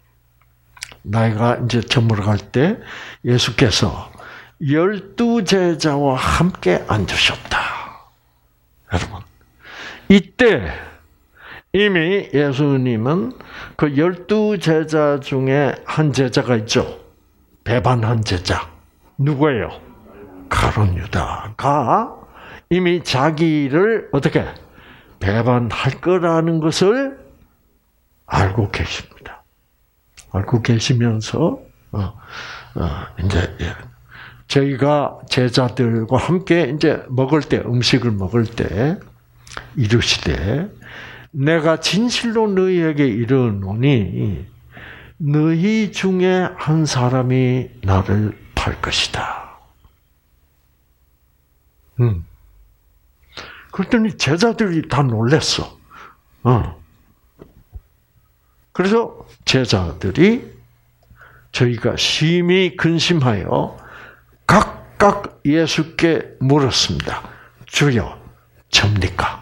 나이가 이제 저물어 갈 때 예수께서 열두 제자와 함께 앉으셨다. 여러분, 이때 이미 예수님은 그 열두 제자 중에 한 제자가 있죠. 배반한 제자. 누구예요? 가룟 유다가 이미 자기를 어떻게 배반할 거라는 것을 알고 계십니다. 알고 계시면서 어, 어, 이제 예. 저희가 제자들과 함께 이제 먹을 때 음식을 먹을 때 이르시되 내가 진실로 너희에게 이르노니 너희 중에 한 사람이 나를 팔 것이다. 음. 그랬더니 제자들이 다 놀랐어. 어. 그래서 제자들이 저희가 심히 근심하여 각각 예수께 물었습니다. 주여, 접니까?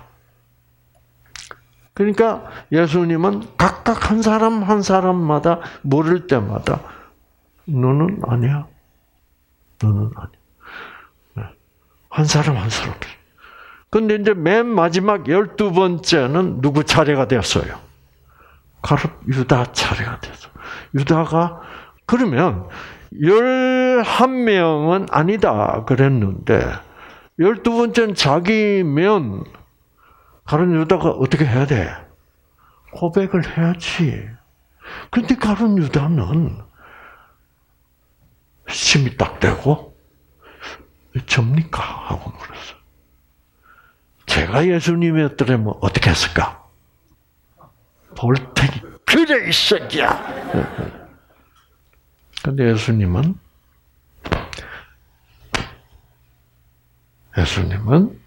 그러니까 예수님은 각각 한 사람 한 사람마다 물을 때마다 너는 아니야. 너는 아니야. 한 사람 한 사람. 근데 이제 맨 마지막 열두 번째는 누구 차례가 되었어요? 가룟 유다 차례가 됐어. 유다가 그러면 열한 명은 아니다 그랬는데 열두 번째는 자기면 가룟 유다가 어떻게 해야 돼? 고백을 해야지. 근데 가룟 유다는 심이 딱 대고 접니까? 하고 물었어. 제가 예수님이었더라면 어떻게 했을까? 볼 테니 그래 이 새끼야. 근데 예수님은 예수님은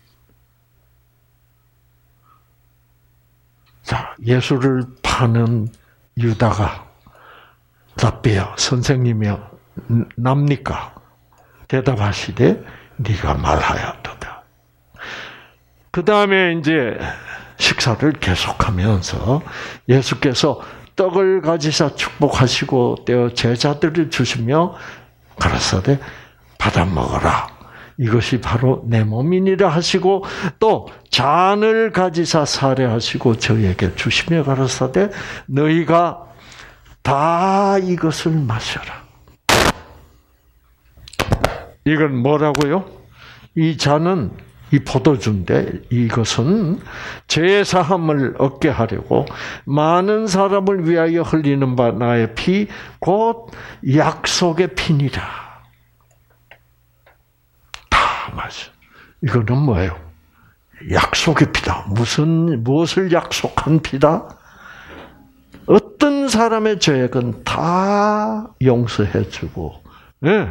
자 예수를 파는 유다가 랍비야 선생님이여 납니까? 대답하시되 네가 말하였도다. 그 다음에 이제 식사를 계속하면서 예수께서 떡을 가지사 축복하시고 떼어 제자들을 주시며 가라사대 받아 먹어라. 이것이 바로 내 몸이니라 하시고 또 잔을 가지사 사례하시고 저희에게 주시며 가라사대 너희가 다 이것을 마셔라. 이건 뭐라고요? 이 잔은 이 포도주인데 이것은 죄 사함을 얻게 하려고 많은 사람을 위하여 흘리는 바 나의 피 곧 약속의 피니라. 다 마셔. 이거는 뭐예요? 약속의 피다. 무슨 무엇을 약속한 피다? 어떤 사람의 죄악은 다 용서해주고, 네.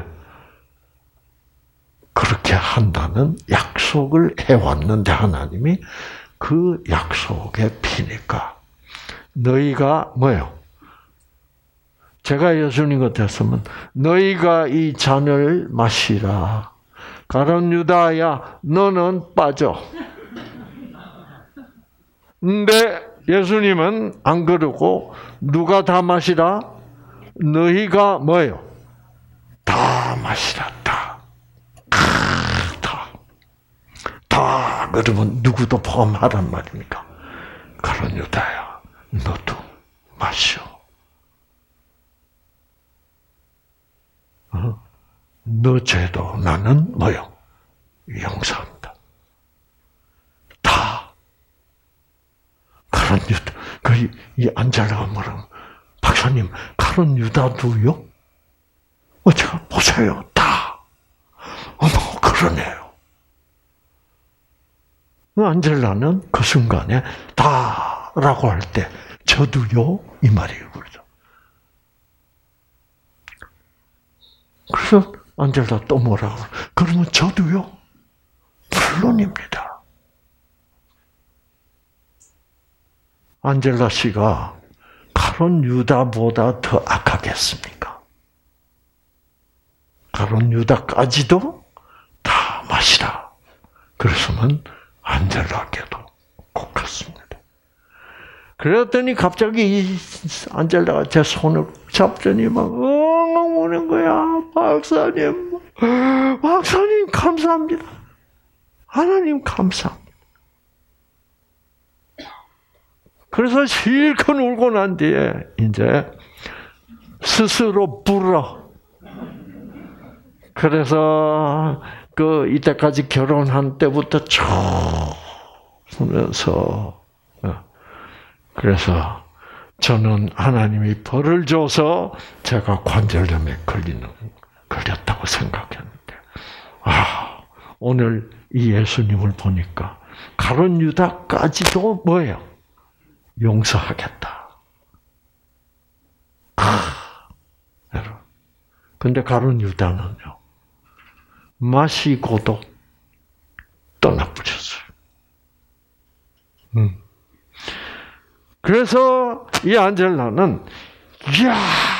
그렇게 한다는 약속을 해왔는데 하나님이 그 약속의 피니까 너희가 뭐예요? 제가 예수님 같았으면 너희가 이 잔을 마시라. 가룟 유다야 너는 빠져. 근데 예수님은 안 그러고 누가 다 마시라? 너희가 뭐예요? 다 마시라. 다. 다. 다 그러면 누구도 포함하란 말입니까? 가룟 유다야, 너도 마셔. 어? 너 죄도 나는 뭐요? 용서한다. 다. 가룟 유다. 그, 이 안젤라가 뭐라고? 박사님, 가룟 유다도요? 어, 제가 보세요. 다. 어머, 그러네요. 안젤라는 그 순간에 다라고 할 때 저도요 이 말이에요. 그렇죠? 그래서 안젤라 또 뭐라고? 그러면 저도요? 물론입니다. 안젤라 씨가 가룟 유다보다 더 악하겠습니까? 가룟 유다까지도 다 마시라. 그래서는 안젤라에게도 꼭 같습니다. 그랬더니 갑자기 이 안젤라가 제 손을 잡더니 막 엉엉 우는 거야. 박사님, 박사님 감사합니다. 하나님 감사합니다. 그래서 실컷 울고 난 뒤에 이제 스스로 불어. 그래서 그 이때까지 결혼한 때부터 쭉 하면서 그래서 저는 하나님이 벌을 줘서 제가 관절염에 걸리는 걸렸다고 생각했는데 아 오늘 이 예수님을 보니까 가룟 유다까지도 뭐예요? 용서하겠다. 아, 여러분. 근데 가룟 유다는요. 마시고도 떠나버렸어요. 음. 그래서 이 안젤라는 이야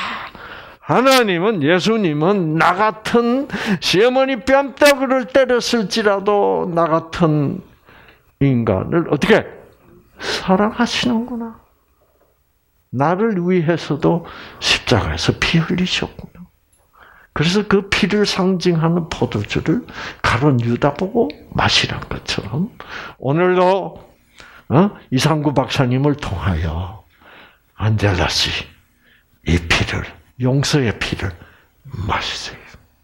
하나님은 예수님은 나 같은 시어머니 뺨따구를 때렸을지라도 나 같은 인간을 어떻게 사랑하시는구나. 나를 위해서도 십자가에서 피 흘리셨구나. 그래서 그 피를 상징하는 포도주를 가룟 유다 보고 마시란 것처럼 오늘도 어? 이상구 박사님을 통하여 안젤라 씨 이 피를 용서의 피를 마시세요.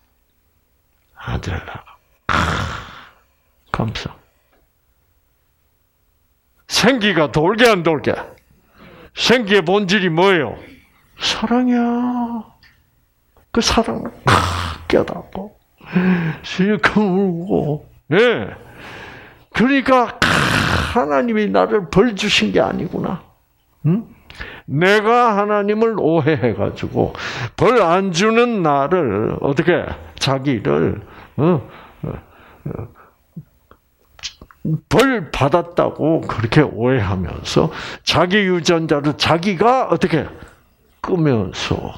안젤라 감사. 생기가 돌게 안 돌게? 생기의 본질이 뭐예요? 사랑이야. 그 사랑을 깨닫고 실컷 울고 네. 그러니까 하나님이 나를 벌 주신 게 아니구나. 응? 내가 하나님을 오해해가지고 벌 안 주는 나를 어떻게 자기를 어, 어, 벌 받았다고 그렇게 오해하면서 자기 유전자를 자기가 어떻게 끄면서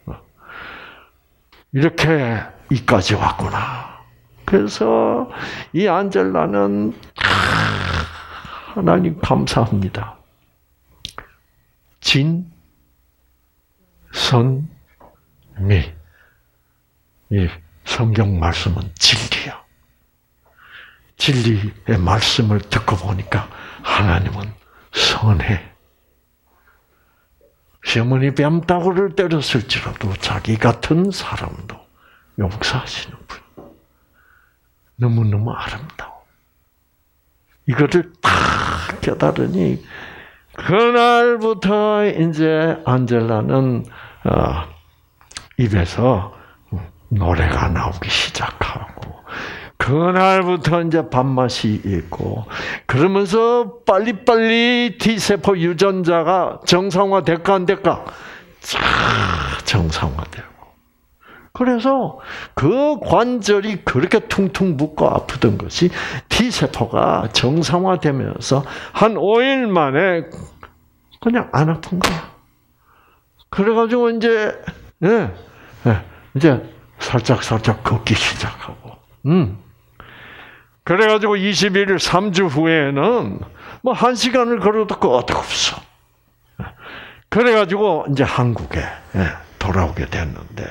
이렇게 이까지 왔구나. 그래서 이 안젤라는 하나님 감사합니다. 진, 선, 미. 이 성경 말씀은 진리야. 진리의 말씀을 듣고 보니까 하나님은 선해. 시어머니 뺨따구를 때렸을지라도 자기 같은 사람도 용서하시는 분. 너무너무 아름다워. 이거를 딱 깨달으니 그날부터 이제 안젤라는 어, 입에서 노래가 나오기 시작하고 그날부터 이제 밥맛이 있고 그러면서 빨리빨리 T세포 유전자가 정상화될까 안 될까? 쫙 정상화되고 그래서 그 관절이 그렇게 퉁퉁 붓고 아프던 것이 T세포가 정상화되면서 한 오 일 만에 그냥 안 아픈 거야. 그래가지고 이제, 예, 예, 이제 살짝 살짝 걷기 시작하고, 음. 그래가지고 이십일 일 삼 주 후에는 뭐 한 시간을 걸어도 끄떡 없어. 그래가지고 이제 한국에 돌아오게 됐는데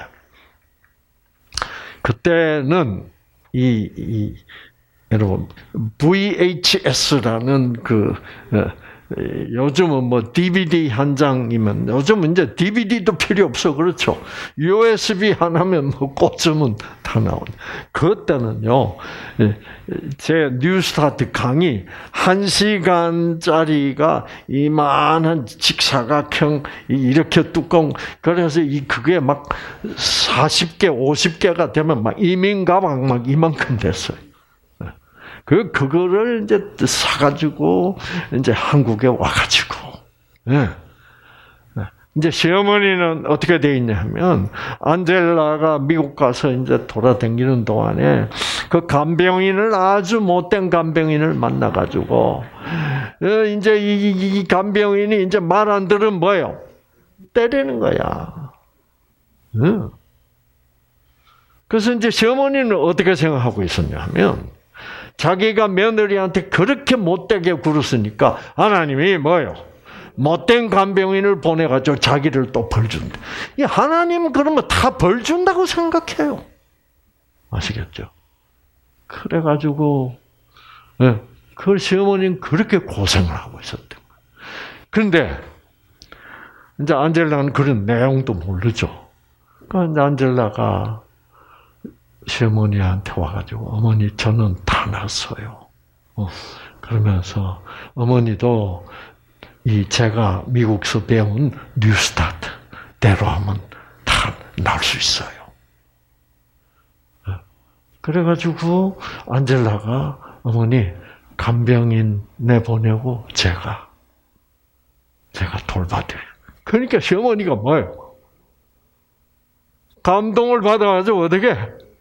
그때는 이, 이 여러분 브이에이치에스라는 그 요즘은 뭐 디비디 한 장이면 요즘은 이제 디비디도 필요 없어. 그렇죠? 유에스비 하나면 뭐 꽂으면 다 나오네. 그때는요, 제 뉴스타트 강의 한 시간짜리가 이만한 직사각형 이렇게 뚜껑, 그래서 이 그게 막 사십 개, 오십 개가 되면 막 이민 가방 막 이만큼 됐어요. 그, 그거를 이제 사가지고, 이제 한국에 와가지고, 예. 이제 시어머니는 어떻게 돼 있냐 하면, 안젤라가 미국 가서 이제 돌아다니는 동안에, 그 간병인을 아주 못된 간병인을 만나가지고, 이제 이, 이 간병인이 이제 말 안 들으면 뭐예요? 때리는 거야. 예. 그래서 이제 시어머니는 어떻게 생각하고 있었냐 하면, 자기가 며느리한테 그렇게 못되게 굴었으니까 하나님이 뭐요? 못된 간병인을 보내가지고 자기를 또 벌 준다. 이 하나님은 그러면 다 벌 준다고 생각해요. 아시겠죠? 그래가지고 네, 그 시어머니는 그렇게 고생을 하고 있었던 거예요. 그런데 이제 안젤라는 그런 내용도 모르죠. 그러니까 안젤라가 시어머니한테 와가지고 어머니 저는 다 났어요. 어, 그러면서 어머니도 이 제가 미국에서 배운 뉴스타트대로 하면 다 날 수 있어요. 그래가지고 안젤라가 어머니 간병인 내보내고 제가 제가 돌봐드려요. 그러니까 시어머니가 뭐예요? 감동을 받아가지고 어떻게?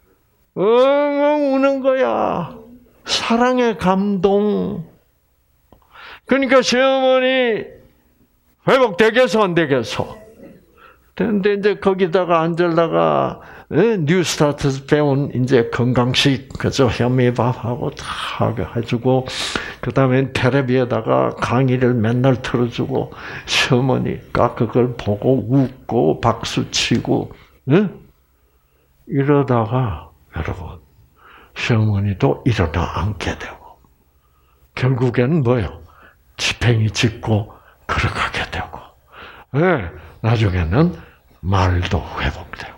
엉엉 우는 거야. 사랑의 감동. 그러니까 시어머니 회복되겠어 안 되겠어? 근데 이제 거기다가 안젤라가 뉴스타트에서 배운 이제 건강식 그죠 현미밥하고 다 해주고 그다음에 텔레비에다가 강의를 맨날 틀어주고 시어머니가 그걸 보고 웃고 박수 치고 응? 이러다가 여러분, 시어머니도 일어나 앉게 되고, 결국에는 뭐예요? 지팽이 짚고 걸어가게 되고, 네, 나중에는 말도 회복되고.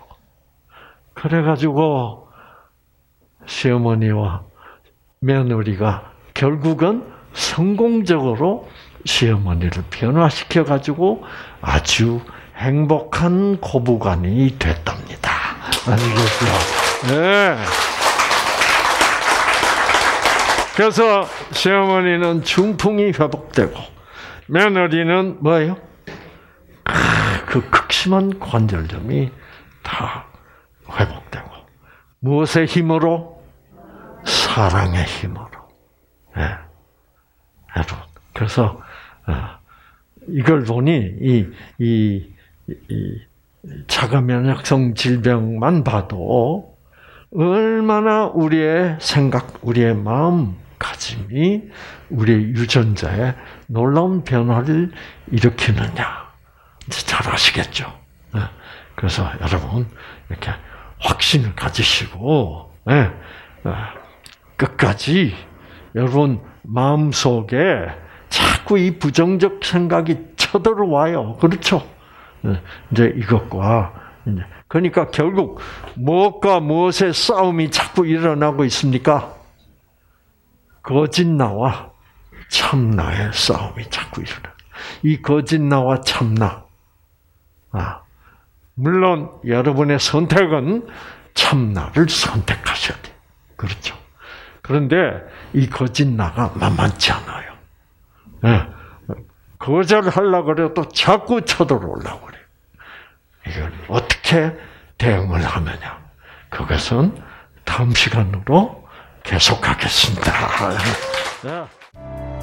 그래가지고, 시어머니와 며느리가 결국은 성공적으로 시어머니를 변화시켜가지고 아주 행복한 고부간이 됐답니다. 아시겠죠? 네. 그래서 시어머니는 중풍이 회복되고 며느리는 뭐예요? 아, 그 극심한 관절염이 다 회복되고 무엇의 힘으로? 사랑의 힘으로. 네. 여러분, 그래서 이걸 보니 이, 이, 이 자가 면역성 질병만 봐도 얼마나 우리의 생각, 우리의 마음가짐이 우리의 유전자에 놀라운 변화를 일으키느냐. 잘 아시겠죠? 그래서 여러분, 이렇게 확신을 가지시고, 끝까지 여러분 마음속에 자꾸 이 부정적 생각이 쳐들어와요. 그렇죠? 이제 이것과, 이제 그러니까 결국 무엇과 무엇의 싸움이 자꾸 일어나고 있습니까? 거짓나와 참나의 싸움이 자꾸 일어나. 이 거짓나와 참나. 아, 물론 여러분의 선택은 참나를 선택하셔야 돼요. 그렇죠? 그런데 이 거짓나가 만만치 않아요. 네. 거절하려고 그래도 자꾸 쳐들어오려고 그래요. 이걸 어떻게 대응을 하느냐. 그것은 다음 시간으로 계속하겠습니다.